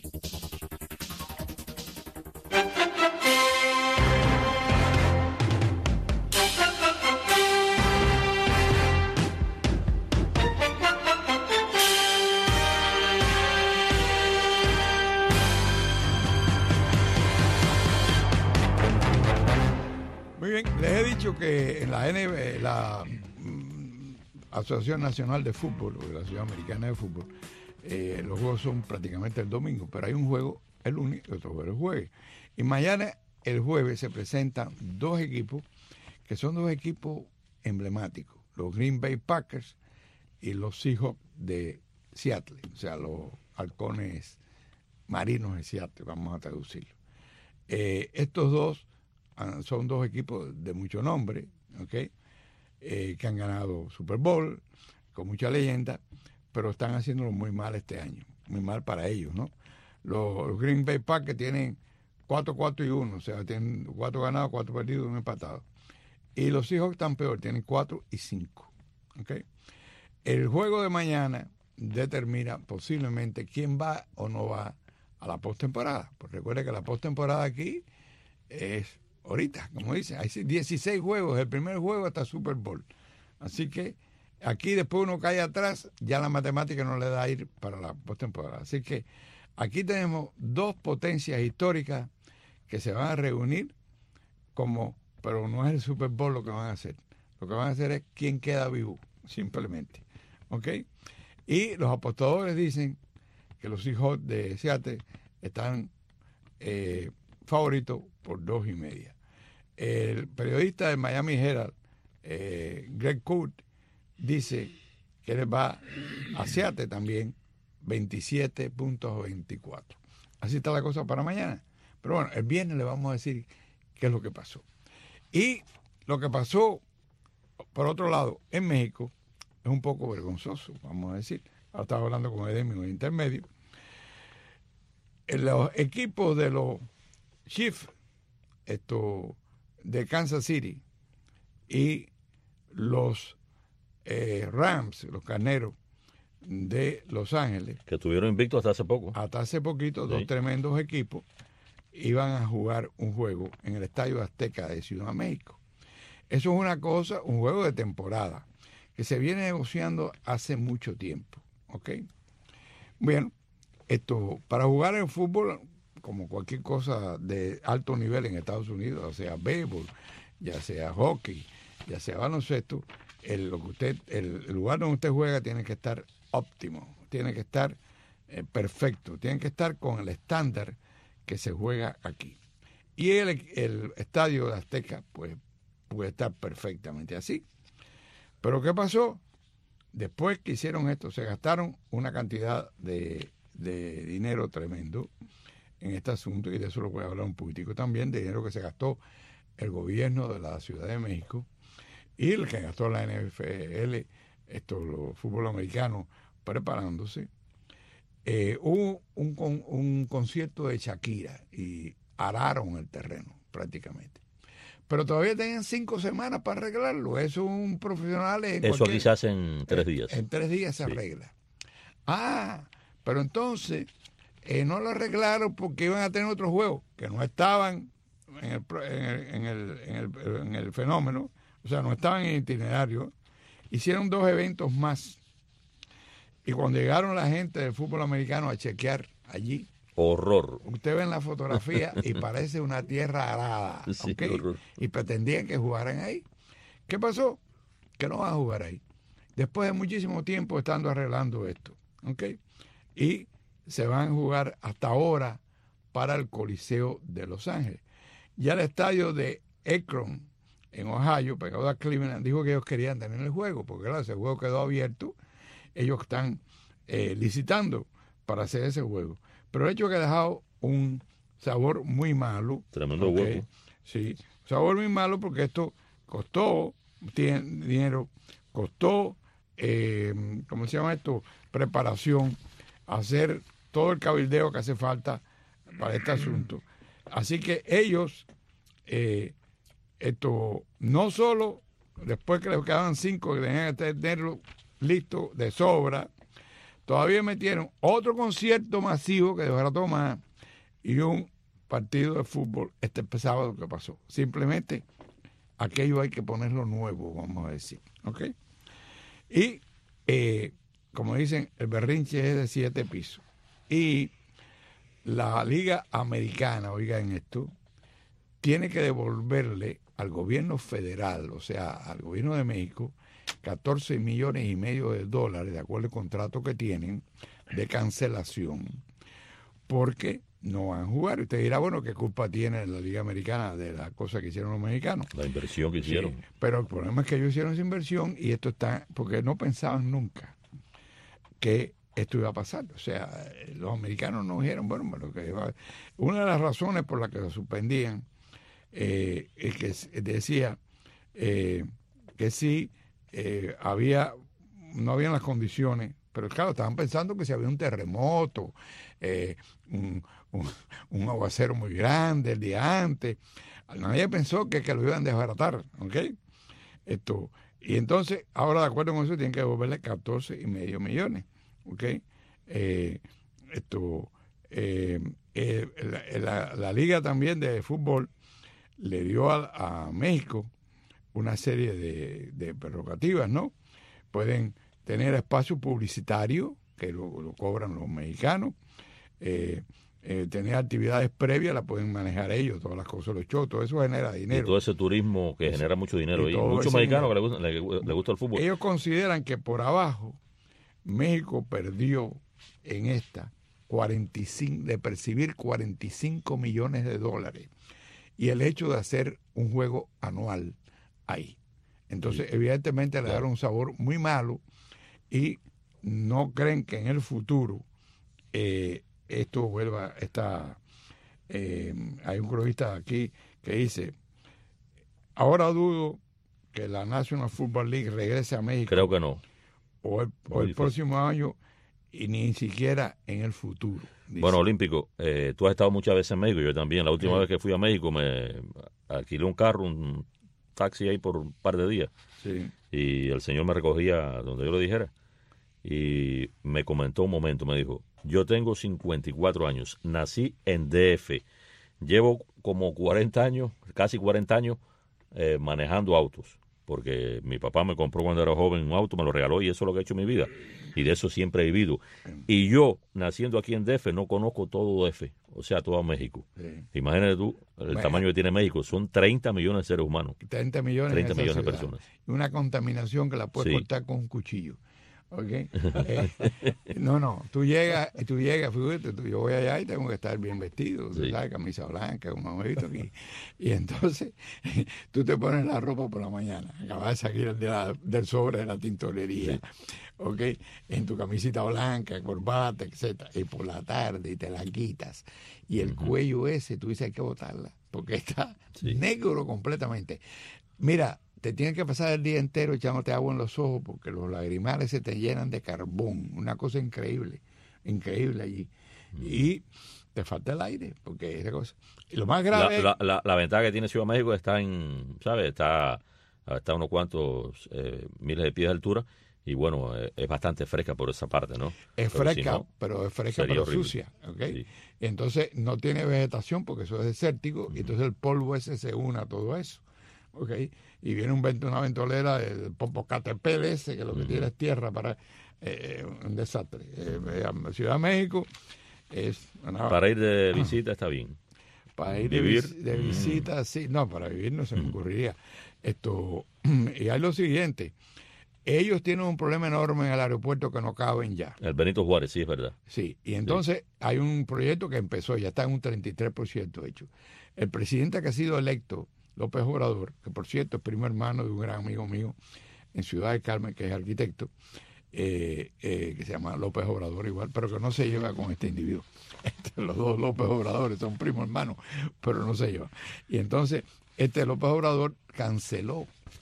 Muy bien, les he dicho que en la NBA, la Asociación Nacional de Fútbol, o la Asociación Americana de Fútbol, los juegos son prácticamente el domingo, pero hay un juego el lunes y otro juego el jueves. Y mañana, el jueves, se presentan dos equipos que son dos equipos emblemáticos, los Green Bay Packers y los Seahawks de Seattle, o sea, los halcones marinos de Seattle, vamos a traducirlo. Estos dos son dos equipos de mucho nombre, ¿okay? Que han ganado Super Bowl, con mucha leyenda, pero están haciéndolo muy mal este año, muy mal para ellos, ¿no? Los Green Bay Packers tienen 4-4-1, o sea, tienen 4 ganados, 4 perdidos, 1 empatado. Y los Seahawks están peor, tienen 4-5, ¿okay? El juego de mañana determina posiblemente quién va o no va a la postemporada. Porque recuerde que la postemporada aquí es ahorita, como dice, hay 16 juegos, el primer juego hasta Super Bowl. Así que aquí después uno cae atrás, ya la matemática no le da a ir para la postemporada. Así que aquí tenemos dos potencias históricas que se van a reunir pero no es el Super Bowl lo que van a hacer. Lo que van a hacer es quién queda vivo, simplemente. ¿Ok? Y los apostadores dicen que los Seahawks de Seattle están favoritos por 2.5. El periodista de Miami Herald, Greg Kurt, dice que él va a Seattle también 27.24. Así está la cosa para mañana. Pero bueno, el viernes le vamos a decir qué es lo que pasó. Y lo que pasó, por otro lado, en México, es un poco vergonzoso, vamos a decir. Ahora estaba hablando con Edem en el intermedio. En los equipos de los Chiefs, de Kansas City, y los Rams, los Carneros de Los Ángeles,
que estuvieron invictos hasta hace poco.
Hasta hace poquito, dos tremendos equipos iban a jugar un juego en el Estadio Azteca de Ciudad de México. Eso es una cosa, un juego de temporada, que se viene negociando hace mucho tiempo. ¿Ok? Bueno, para jugar el fútbol, como cualquier cosa de alto nivel en Estados Unidos, ya sea béisbol, ya sea hockey, ya sea baloncesto, el lugar donde usted juega tiene que estar óptimo, tiene que estar perfecto, tiene que estar con el estándar que se juega aquí. Y el estadio de Azteca, pues, puede estar perfectamente así. Pero ¿qué pasó? Después que hicieron esto, se gastaron una cantidad de dinero tremendo en este asunto, y de eso lo voy a hablar un poquitico también, de dinero que se gastó el gobierno de la Ciudad de México y el que gastó la NFL, los fútbol americanos preparándose. Hubo un concierto de Shakira y araron el terreno prácticamente. Pero todavía tenían 5 semanas para arreglarlo. Eso un profesional...
Eso quizás en 3 días.
En 3 días se arregla. Pero entonces no lo arreglaron porque iban a tener otros juegos que no estaban en el fenómeno, o sea, no estaban en el itinerario. Hicieron 2 eventos más. Y cuando llegaron la gente del fútbol americano a chequear allí,
horror.
Usted ve en la fotografía y parece una tierra arada.
Sí,
¿Okay?
horror.
Y pretendían que jugaran ahí. ¿Qué pasó? Que no van a jugar ahí. Después de muchísimo tiempo estando arreglando esto. ¿Okay? Y se van a jugar hasta ahora para el Coliseo de Los Ángeles. Ya el estadio de Akron, en Ohio, pegado a Cleveland, dijo que ellos querían tener el juego, porque claro, ese juego quedó abierto. Ellos están licitando para hacer ese juego. Pero el hecho que ha dejado un sabor muy malo.
Tremendo huevo.
Sí, sabor muy malo porque esto costó dinero, costó, ¿cómo se llama esto? Preparación, hacer todo el cabildeo que hace falta para este asunto. Así que ellos, no solo después que les quedaban 5 que tenían que tenerlo listo de sobra, todavía metieron otro concierto masivo que deberá tomar y un partido de fútbol este sábado que pasó. Simplemente aquello hay que ponerlo nuevo, vamos a decir. ¿Ok? Y como dicen, el berrinche es de 7 pisos. Y la Liga Americana, oigan esto, tiene que devolverle al gobierno federal, o sea, al gobierno de México, $14.5 millones de acuerdo al contrato que tienen de cancelación, porque no van a jugar. Usted dirá, bueno, ¿qué culpa tiene la Liga Americana de la cosa que hicieron los mexicanos?
La inversión que hicieron.
Sí, pero el problema es que ellos hicieron esa inversión y esto está, porque no pensaban nunca que esto iba a pasar. O sea, los americanos no dijeron, bueno, una de las razones por las que lo suspendían es que decía que sí no habían las condiciones, pero claro, estaban pensando que si había un terremoto, un aguacero muy grande el día antes, nadie pensó que lo iban a desbaratar, ¿ok? Y entonces, ahora de acuerdo con eso, tienen que devolverle $14.5 millones, ¿ok? La liga también de fútbol le dio a México una serie de prerrogativas, ¿no? Pueden tener espacio publicitario, que lo cobran los mexicanos, tener actividades previas, las pueden manejar ellos, todas las cosas, los shows, todo eso genera dinero.
Y todo ese turismo que genera mucho dinero. Y muchos mexicanos que le gusta el fútbol.
Ellos consideran que por abajo México perdió en esta de percibir $45 millones, y el hecho de hacer un juego anual ahí. Entonces, evidentemente le dieron un sabor muy malo y no creen que en el futuro esto vuelva a estar. Hay un cronista aquí que dice, ahora dudo que la National Football League regrese a México.
Creo que no.
O el próximo año y ni siquiera en el futuro. Dice.
Bueno, Olímpico, tú has estado muchas veces en México, yo también. La última vez que fui a México me alquilé un carro, un taxi ahí por un par de días.
Sí.
Y el señor me recogía donde yo le dijera. Y me comentó un momento, me dijo, yo tengo 54 años, nací en DF, llevo como 40 años, casi 40 años manejando autos. Porque mi papá me compró cuando era joven un auto, me lo regaló y eso es lo que he hecho en mi vida. Y de eso siempre he vivido. Y yo, naciendo aquí en DF, no conozco todo DF, o sea, todo México. Sí. Imagínate tú el tamaño que tiene México. Son 30 millones de seres humanos.
30 millones
de personas.
Y una contaminación que la puedes cortar con un cuchillo. ¿Ok? Tú llegas, fíjate, yo voy allá y tengo que estar bien vestido, ¿sabes? Camisa blanca, como hemos visto aquí. Y entonces, tú te pones la ropa por la mañana, acabas de salir del sobre de la tintorería, ¿ok? En tu camisita blanca, corbata, etcétera, y por la tarde y te la quitas. Y el cuello ese, tú dices, hay que botarla, porque está negro completamente. Mira, te tienes que pasar el día entero echándote agua en los ojos porque los lagrimales se te llenan de carbón. Una cosa increíble allí. Y te falta el aire, porque esa cosa. Y lo más grave...
La ventaja que tiene Ciudad de México está está a unos cuantos miles de pies de altura y bueno, es bastante fresca por esa parte, ¿no?
Es fresca, pero es fresca pero sucia, ¿ok? Sí. Entonces no tiene vegetación porque eso es desértico y entonces el polvo ese se une a todo eso. Okay. Y viene una ventolera del Popocatépetl ese, que lo que tiene es tierra para un desastre. Ciudad de México es...
Para ir de visita está bien.
Para ir de visita, sí. No, para vivir no se me ocurriría. Y hay lo siguiente. Ellos tienen un problema enorme en el aeropuerto que no caben ya.
El Benito Juárez, sí, es verdad.
Sí, y entonces hay un proyecto que empezó, ya está en un 33% hecho. El presidente que ha sido electo, López Obrador, que por cierto es primo hermano de un gran amigo mío en Ciudad del Carmen, que es arquitecto, que se llama López Obrador igual, pero que no se lleva con este individuo. Los dos López Obradores son primos hermanos, pero no se llevan. Y entonces López Obrador canceló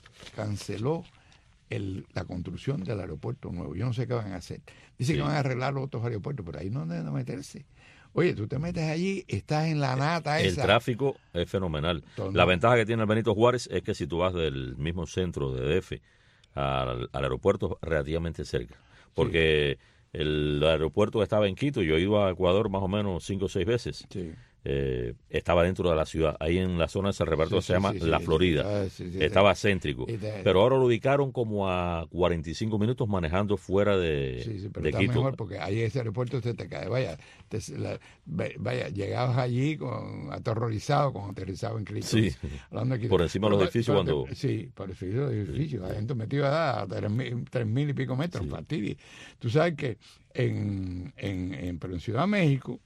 la construcción del aeropuerto nuevo. Yo no sé qué van a hacer. Dice que van a arreglar los otros aeropuertos, pero ahí no deben meterse. Oye, tú te metes allí, estás en la nata esa.
El tráfico es fenomenal. La ventaja que tiene el Benito Juárez es que si tú vas del mismo centro de DF al aeropuerto relativamente cerca, porque el aeropuerto estaba en Quito, yo he ido a Ecuador más o menos 5 o 6 veces. Sí. Estaba dentro de la ciudad, ahí en la zona de San Roberto se llama La Florida, estaba céntrico, pero ahora lo ubicaron como a 45 minutos manejando fuera de
pero está
Quito.
Mejor porque ahí ese aeropuerto usted te cae, llegabas allí aterrorizado cuando aterrizaba en Cristo.
Sí, por encima de los edificios cuando...
Sí, por encima de los edificios, adentro metido a 3.000 y pico metros, fastidio. Tú sabes que pero en Ciudad de México,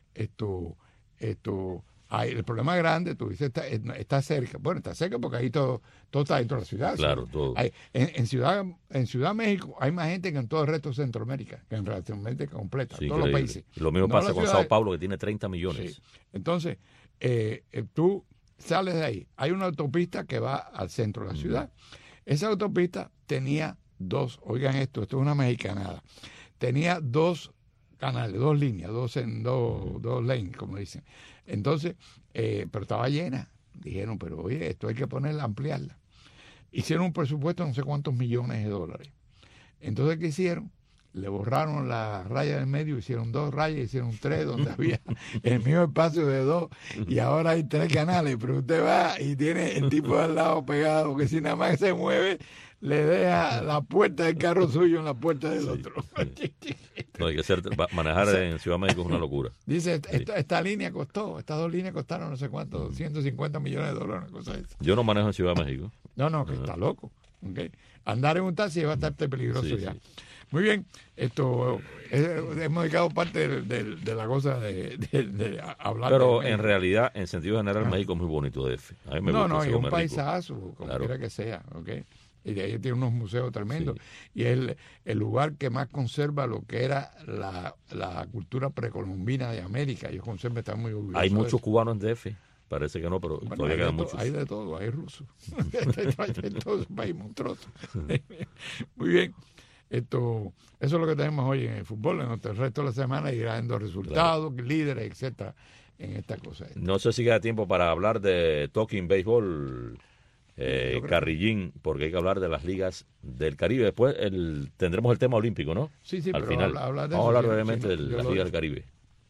el problema grande, tú dices, está cerca. Bueno, está cerca porque ahí todo está dentro de la ciudad.
Claro, ¿sí? Todo.
En Ciudad de México hay más gente que en todo el resto de Centroamérica, que en Centroamérica completa, todos los países.
Lo mismo pasa con Sao Paulo, que tiene 30 millones.
Sí. Entonces, tú sales de ahí. Hay una autopista que va al centro de la ciudad. Esa autopista tenía oigan esto es una mexicanada, tenía 2 canales, 2 líneas, dos lanes, como dicen. Entonces, pero estaba llena. Dijeron, pero oye, esto hay que ampliarla. Hicieron un presupuesto de no sé cuántos millones de dólares. Entonces, ¿qué hicieron? Le borraron la raya del medio, hicieron 2 rayas, hicieron 3, donde había el mismo espacio de 2, y ahora hay 3 canales, pero usted va y tiene el tipo al lado pegado, que si nada más se mueve, le deja la puerta del carro suyo en la puerta del otro.
No, hay que manejar en Ciudad de México es una locura.
Dice, estas 2 líneas costaron no sé cuánto, 150 millones de dólares, una cosa de esa.
Yo no manejo en Ciudad de México.
No, que está loco. ¿Okay? Andar en un taxi es bastante peligroso ya. Sí. Muy bien, hemos dedicado parte de la cosa de hablar.
Pero en realidad, en sentido general, México es muy bonito, DF.
A mí me gusta, es un paisazo, como quiera que sea, ¿ok? Y de ahí tiene unos museos tremendos. Sí. Y es el lugar que más conserva lo que era la cultura precolombina de América. Ellos conservan, están muy orgullosos.
Hay muchos cubanos en DF. Parece que no, pero todavía quedan muchos.
Hay de todo, hay rusos. Hay de todo, es un país monstruoso. Muy bien. Eso es lo que tenemos hoy en el fútbol. En el resto de la semana irá dando resultados, líderes, etcétera, en esta cosa.
No sé si queda tiempo para hablar de Talking Baseball, Carrillín, porque hay que hablar de las ligas del Caribe. Después tendremos el tema olímpico, ¿no?
Sí,
al
pero
final.
Vamos
a hablar brevemente de las ligas del Caribe.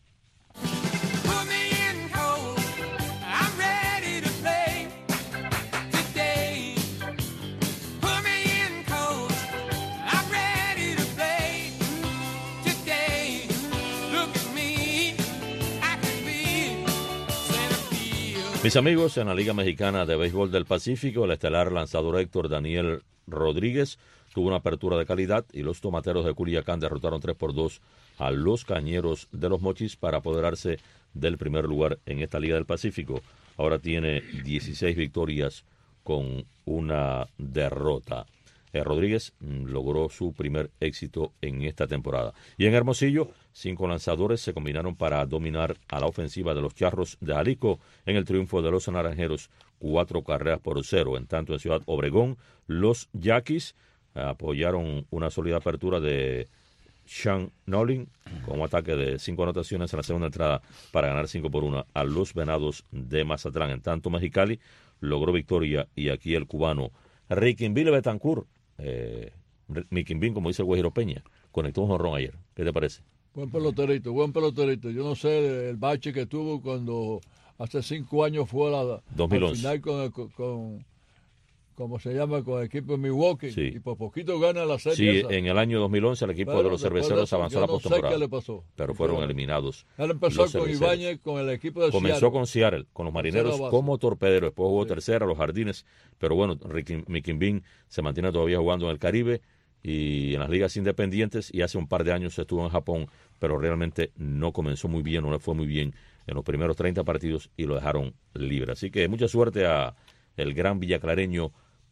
Mis amigos, en la Liga Mexicana de Béisbol del Pacífico, el estelar lanzador Héctor Daniel Rodríguez tuvo una apertura de calidad y los tomateros de Culiacán derrotaron 3-2 a los Cañeros de los Mochis para apoderarse del primer lugar en esta Liga del Pacífico. Ahora tiene 16 victorias con una derrota. Rodríguez logró su primer éxito en esta temporada. Y en Hermosillo, 5 lanzadores se combinaron para dominar a la ofensiva de los Charros de Jalisco en el triunfo de los Naranjeros, 4-0. En tanto, en Ciudad Obregón, los Yaquis apoyaron una sólida apertura de Sean Nolin con un ataque de 5 anotaciones en la segunda entrada para ganar 5-1 a los Venados de Mazatlán. En tanto, Mexicali logró victoria y aquí el cubano Riquinville Betancourt, Miquimbín, como dice el Guajiro Peña, conectó un jonrón ayer. ¿Qué te parece?
Buen peloterito. Yo no sé el bache que tuvo cuando hace 5 años fue a
2011.
Al final con ¿cómo se llama? Con el equipo de Milwaukee.
Sí.
Y por poquito gana la serie.
Sí,
esa.
En el año 2011 el equipo de los cerveceros avanzó a la postemporada.
No sé qué le pasó.
Pero fueron eliminados.
Él empezó con Ibáñez, con el equipo de
Comenzó
Seattle.
con Seattle, con los Marineros como torpedero. Después jugó tercera, los Jardines. Pero bueno, Miquimbín se mantiene todavía jugando en el Caribe y en las ligas independientes. Y hace un par de años estuvo en Japón, pero realmente no comenzó muy bien, no le fue muy bien en los primeros 30 partidos y lo dejaron libre. Así que mucha suerte a el gran villaclareño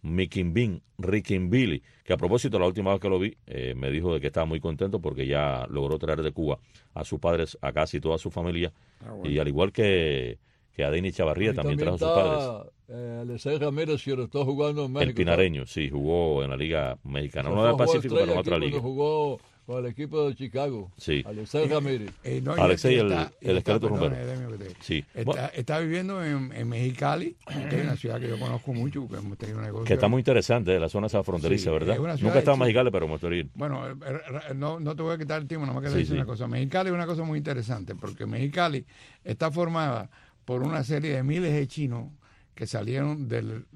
Riquimbili, que a propósito, la última vez que lo vi, me dijo de que estaba muy contento porque ya logró traer de Cuba a sus padres, a casi toda su familia, bueno. Y al igual que a Denis Chavarría también trajo a sus padres.
Alexei Ramírez, si lo está jugando en México.
El pinareño, sí, jugó en la Liga Mexicana, no del Pacífico, pero en otra liga.
Jugó con el equipo de Chicago.
Sí.
Alexei Ramírez.
Alexei, el esqueleto rumbero.
Sí. Está viviendo en Mexicali, que es una ciudad que yo conozco mucho, porque hemos tenido un negocio.
Que está muy interesante, la zona esa fronteriza, ¿verdad? Nunca he estado en Mexicali, pero me gustaría ir.
Bueno, no te voy a quitar el tiempo, nada más que decir una cosa. Mexicali es una cosa muy interesante, porque Mexicali está formada por una serie de miles de chinos que salieron del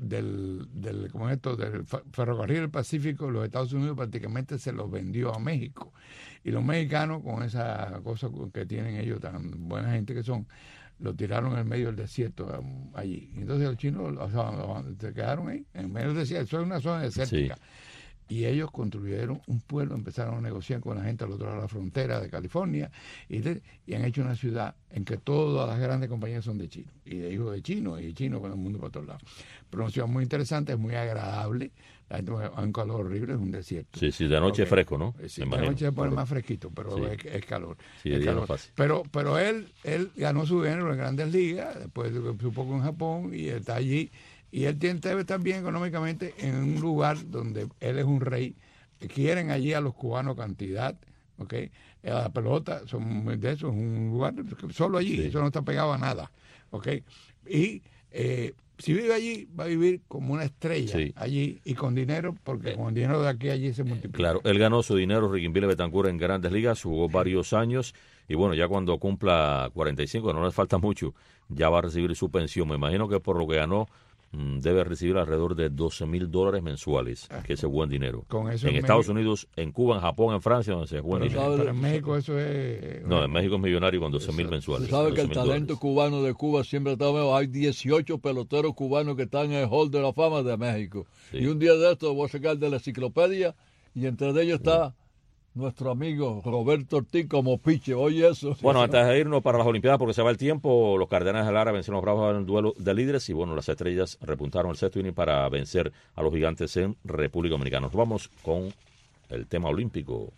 ferrocarril del Pacífico. Los Estados Unidos prácticamente se los vendió a México, y los mexicanos, con esa cosa que tienen ellos, tan buena gente que son, lo tiraron en medio del desierto allí. Entonces los chinos se quedaron ahí en medio del desierto. Eso es una zona desértica. Sí. Y ellos construyeron un pueblo, empezaron a negociar con la gente al otro lado de la frontera de California, y han hecho una ciudad en que todas las grandes compañías son de chinos, y de hijos de chinos, y chinos con el mundo para todos lados. Pero una ciudad muy interesante, es muy agradable, la gente va un calor horrible, es un desierto.
Sí, de noche es fresco, ¿no?
Sí, de noche se pone más fresquito, pero es calor.
Sí, es calor. Fácil.
Pero él ganó su género en Grandes Ligas, después supo con Japón, y está allí. Y él debe estar bien económicamente en un lugar donde él es un rey. Quieren allí a los cubanos cantidad, ¿ok? La pelota son de eso, es un lugar solo allí, eso no está pegado a nada, ¿ok? Y si vive allí, va a vivir como una estrella allí, y con dinero, porque con el dinero de aquí allí se multiplica.
Claro, él ganó su dinero, Riquimbili Betancur, en Grandes Ligas, jugó varios años, y bueno, ya cuando cumpla 45, no le falta mucho, ya va a recibir su pensión. Me imagino que por lo que ganó, debe recibir alrededor de $12,000 mensuales, que es buen dinero.
Con eso
en Estados Unidos, en Cuba, en Japón, en Francia, donde se juega dinero.
Pero en México eso es...
No, en México es millonario con $12,000 mensuales.
¿Sabe que el talento cubano de Cuba siempre está mejor? Hay 18 peloteros cubanos que están en el Hall de la Fama de México. Sí. Y un día de esto voy a sacar de la enciclopedia, y entre ellos está nuestro amigo Roberto Ortiz como piche. Oye eso.
Bueno, antes de irnos para las Olimpiadas, porque se va el tiempo, los Cardenales de Lara vencieron a los Bravos en el duelo de líderes, y bueno, las Estrellas repuntaron el sexto inning para vencer a los Gigantes en República Dominicana. Nos vamos con el tema olímpico.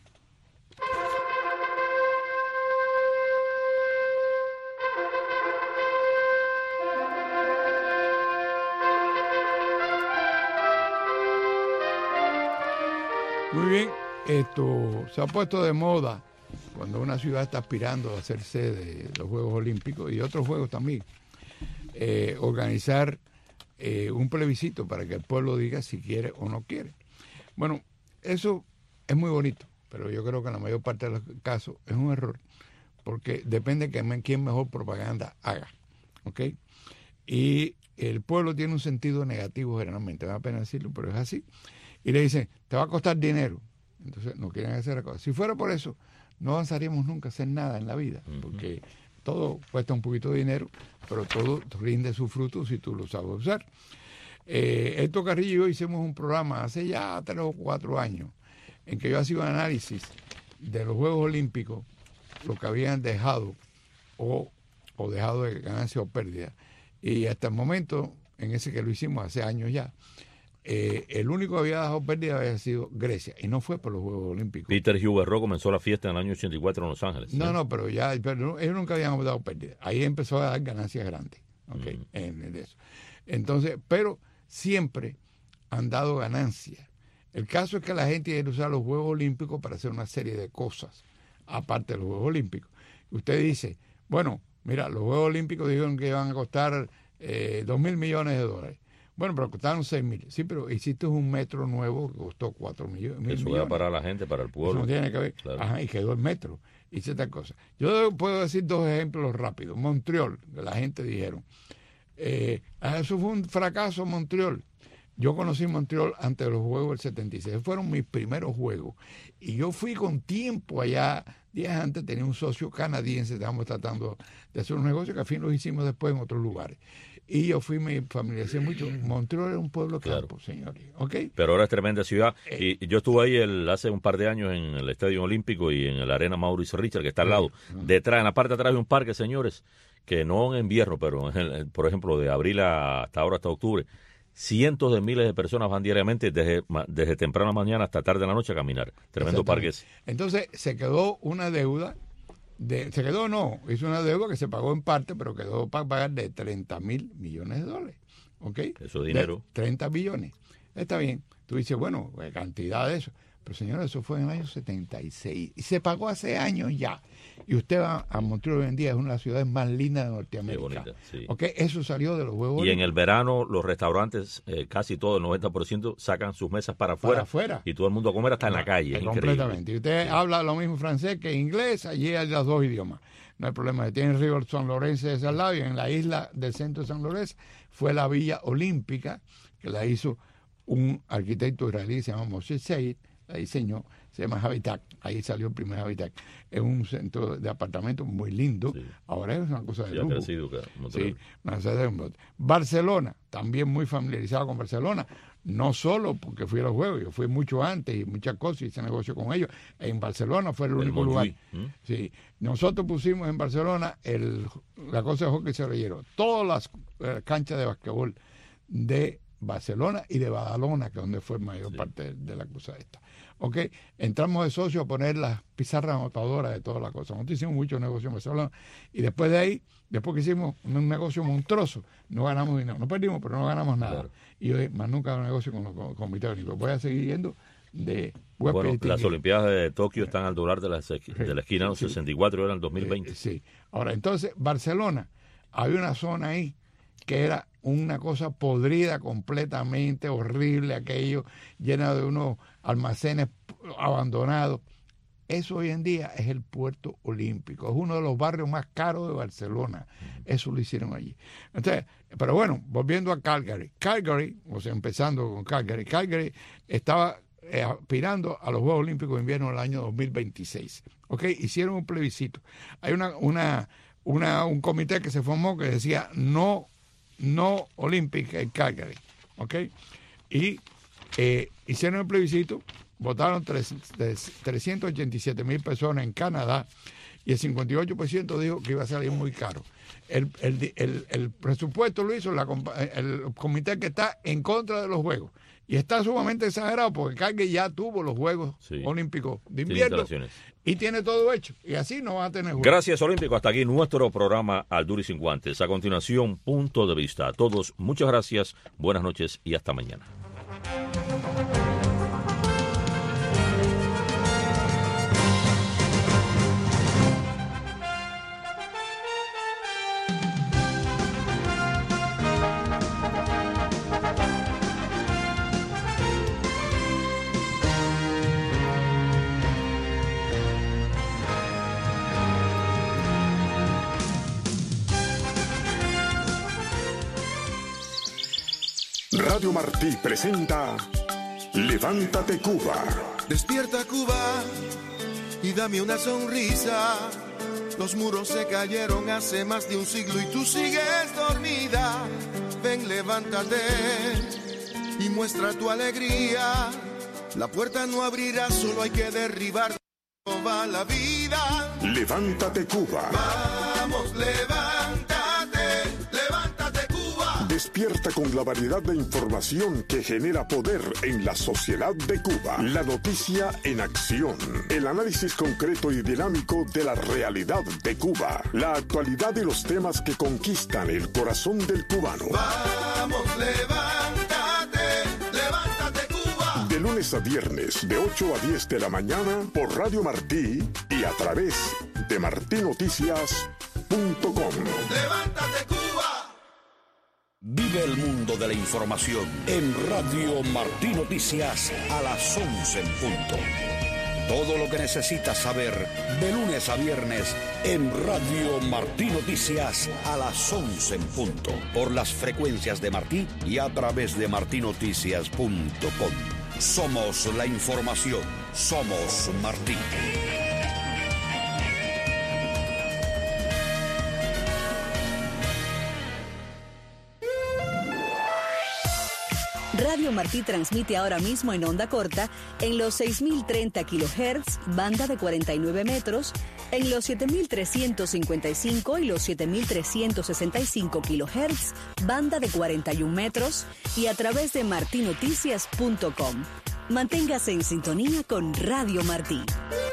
Muy bien. Esto se ha puesto de moda cuando una ciudad está aspirando a ser sede de los Juegos Olímpicos y otros Juegos también, organizar un plebiscito para que el pueblo diga si quiere o no quiere. Bueno, eso es muy bonito, pero yo creo que en la mayor parte de los casos es un error, porque depende de quién mejor propaganda haga, ¿ok? Y el pueblo tiene un sentido negativo generalmente, me da pena decirlo, pero es así. Y le dicen, te va a costar dinero. Entonces no quieren hacer la cosa. Si fuera por eso, no avanzaríamos nunca a hacer nada en la vida, porque todo cuesta un poquito de dinero, pero todo rinde su fruto si tú lo sabes usar. Héctor Carrillo y yo hicimos un programa hace ya 3 o 4 años, en que yo hacía un análisis de los Juegos Olímpicos, lo que habían dejado o dejado de ganancia o pérdida. Y hasta el momento, en ese que lo hicimos hace años ya, el único que había dejado pérdida había sido Grecia, y no fue por los Juegos Olímpicos.
Peter Huberro comenzó la fiesta en el año 84 en Los Ángeles.
No, pero ellos nunca habían dado pérdida. Ahí empezó a dar ganancias grandes, ¿okay? En eso. Entonces, pero siempre han dado ganancias. El caso es que la gente quiere usar los Juegos Olímpicos para hacer una serie de cosas, aparte de los Juegos Olímpicos. Usted dice, bueno, mira, los Juegos Olímpicos dijeron que iban a costar $2,000 millones. Bueno, pero costaron 6,000. Sí, pero hiciste un metro nuevo que costó 4,000 millones.
Eso era para la gente, para el pueblo.
Eso no tiene que ver. Claro. Ajá, y quedó el metro. Hice tal cosa. Yo puedo decir 2 ejemplos rápidos. Montreal, que la gente dijeron. Eso fue un fracaso, Montreal. Yo conocí Montreal antes de los Juegos del 76. Fueron mis primeros Juegos. Y yo fui con tiempo allá. Días antes tenía un socio canadiense. Estábamos tratando de hacer un negocio que al fin lo hicimos después en otros lugares. Y yo fui, me familiaricé mucho. Montreal era un pueblo campo, señores. ¿Okay?
Pero ahora es tremenda ciudad. Y yo estuve ahí hace un par de años en el Estadio Olímpico y en la Arena Maurice Richard, que está al lado. Detrás, en la parte de atrás, hay un parque, señores, que no en invierno, pero por ejemplo, de abril hasta octubre, cientos de miles de personas van diariamente desde temprana mañana hasta tarde de la noche a caminar. Tremendo parque ese.
Entonces se quedó una deuda, hizo una deuda que se pagó en parte, pero quedó para pagar de $30,000 millones. ¿Ok?
Eso es dinero.
30 billones. Está bien. Tú dices, bueno, cantidad de eso. Pero señores, eso fue en el año 76 y se pagó hace años ya. Y usted va a Montreal hoy en día, es una de las ciudades más lindas de Norteamérica.
Qué bonita, sí.
Okay, eso salió de los Juegos.
Y en el verano los restaurantes, casi todo, el 90%, sacan sus mesas para afuera. Y todo el mundo a comer hasta en la calle. Es
completamente. Y usted habla lo mismo francés que inglés, allí hay los dos idiomas. No hay problema. Tiene el río San Lorenzo de ese lado y en la isla del centro de San Lorenzo fue la Villa Olímpica, que la hizo un arquitecto israelí que se llama Moshe Seid, la diseñó, se llama Habitat, ahí salió el primer Habitat. Es un centro de apartamentos muy lindo, sí. Ahora es una cosa de lujo. Sí, Barcelona, también muy familiarizado con Barcelona, no solo porque fui a los Juegos, yo fui mucho antes y muchas cosas, hice negocio con ellos. En Barcelona fue el único lugar. Sí, nosotros pusimos en Barcelona la cosa de hockey cerrillero, todas las canchas de basquetbol de Barcelona y de Badalona, que es donde fue mayor parte de la cosa esta. Ok, entramos de socio a poner las pizarras anotadoras de todas las cosas. Nosotros hicimos muchos negocios en Barcelona y después de ahí, después que hicimos un negocio monstruoso, no ganamos dinero, no perdimos, pero no ganamos nada. Claro. Y hoy más nunca hago negocio con los comités olímpicos. Voy a seguir yendo
bueno, las Olimpiadas de Tokio están al doblar de la esquina, los 64 eran el 2020.
Sí, ahora entonces Barcelona, había una zona ahí que era una cosa podrida completamente, horrible, aquello lleno de unos almacenes abandonados. Eso hoy en día es el Puerto Olímpico, es uno de los barrios más caros de Barcelona. Eso lo hicieron allí. Entonces, pero bueno, volviendo a Calgary, empezando con Calgary estaba aspirando a los Juegos Olímpicos de Invierno del año 2026. ¿Okay? Hicieron un plebiscito. Hay un comité que se formó que decía no Olympic en Calgary, ¿ok? Y hicieron el plebiscito, votaron 387,000 personas en Canadá y el 58% dijo que iba a salir muy caro. El presupuesto lo hizo el comité que está en contra de los Juegos. Y está sumamente exagerado porque Calgary ya tuvo los Juegos Olímpicos de Invierno y tiene todo hecho. Y así no va a tener juegos.
Gracias, Olímpico. Hasta aquí nuestro programa Al Duro y Sin Guantes. A continuación, Punto de Vista. A todos, muchas gracias, buenas noches y hasta mañana.
Radio Martí presenta Levántate Cuba.
Despierta Cuba y dame una sonrisa. Los muros se cayeron hace más de un siglo y tú sigues dormida. Ven, levántate y muestra tu alegría. La puerta no abrirá, solo hay que derribar toda la vida.
Levántate Cuba.
Vamos, levántate, levántate Cuba.
Despierta con la variedad de información que genera poder en la sociedad de Cuba. La noticia en acción. El análisis concreto y dinámico de la realidad de Cuba. La actualidad y los temas que conquistan el corazón del cubano.
Vamos, levántate, levántate Cuba.
De lunes a viernes, de 8 a 10 de la mañana, por Radio Martí y a través de martinoticias.com.
Levántate Cuba.
Vive el mundo de la información en Radio Martí Noticias a las 11 en punto. Todo lo que necesitas saber de lunes a viernes en Radio Martí Noticias a las 11 en punto. Por las frecuencias de Martí y a través de martinoticias.com. Somos la información. Somos Martí.
Radio Martí transmite ahora mismo en onda corta en los 6.030 kHz, banda de 49 metros, en los 7.355 y los 7.365 kHz, banda de 41 metros, y a través de martinoticias.com. Manténgase en sintonía con Radio Martí.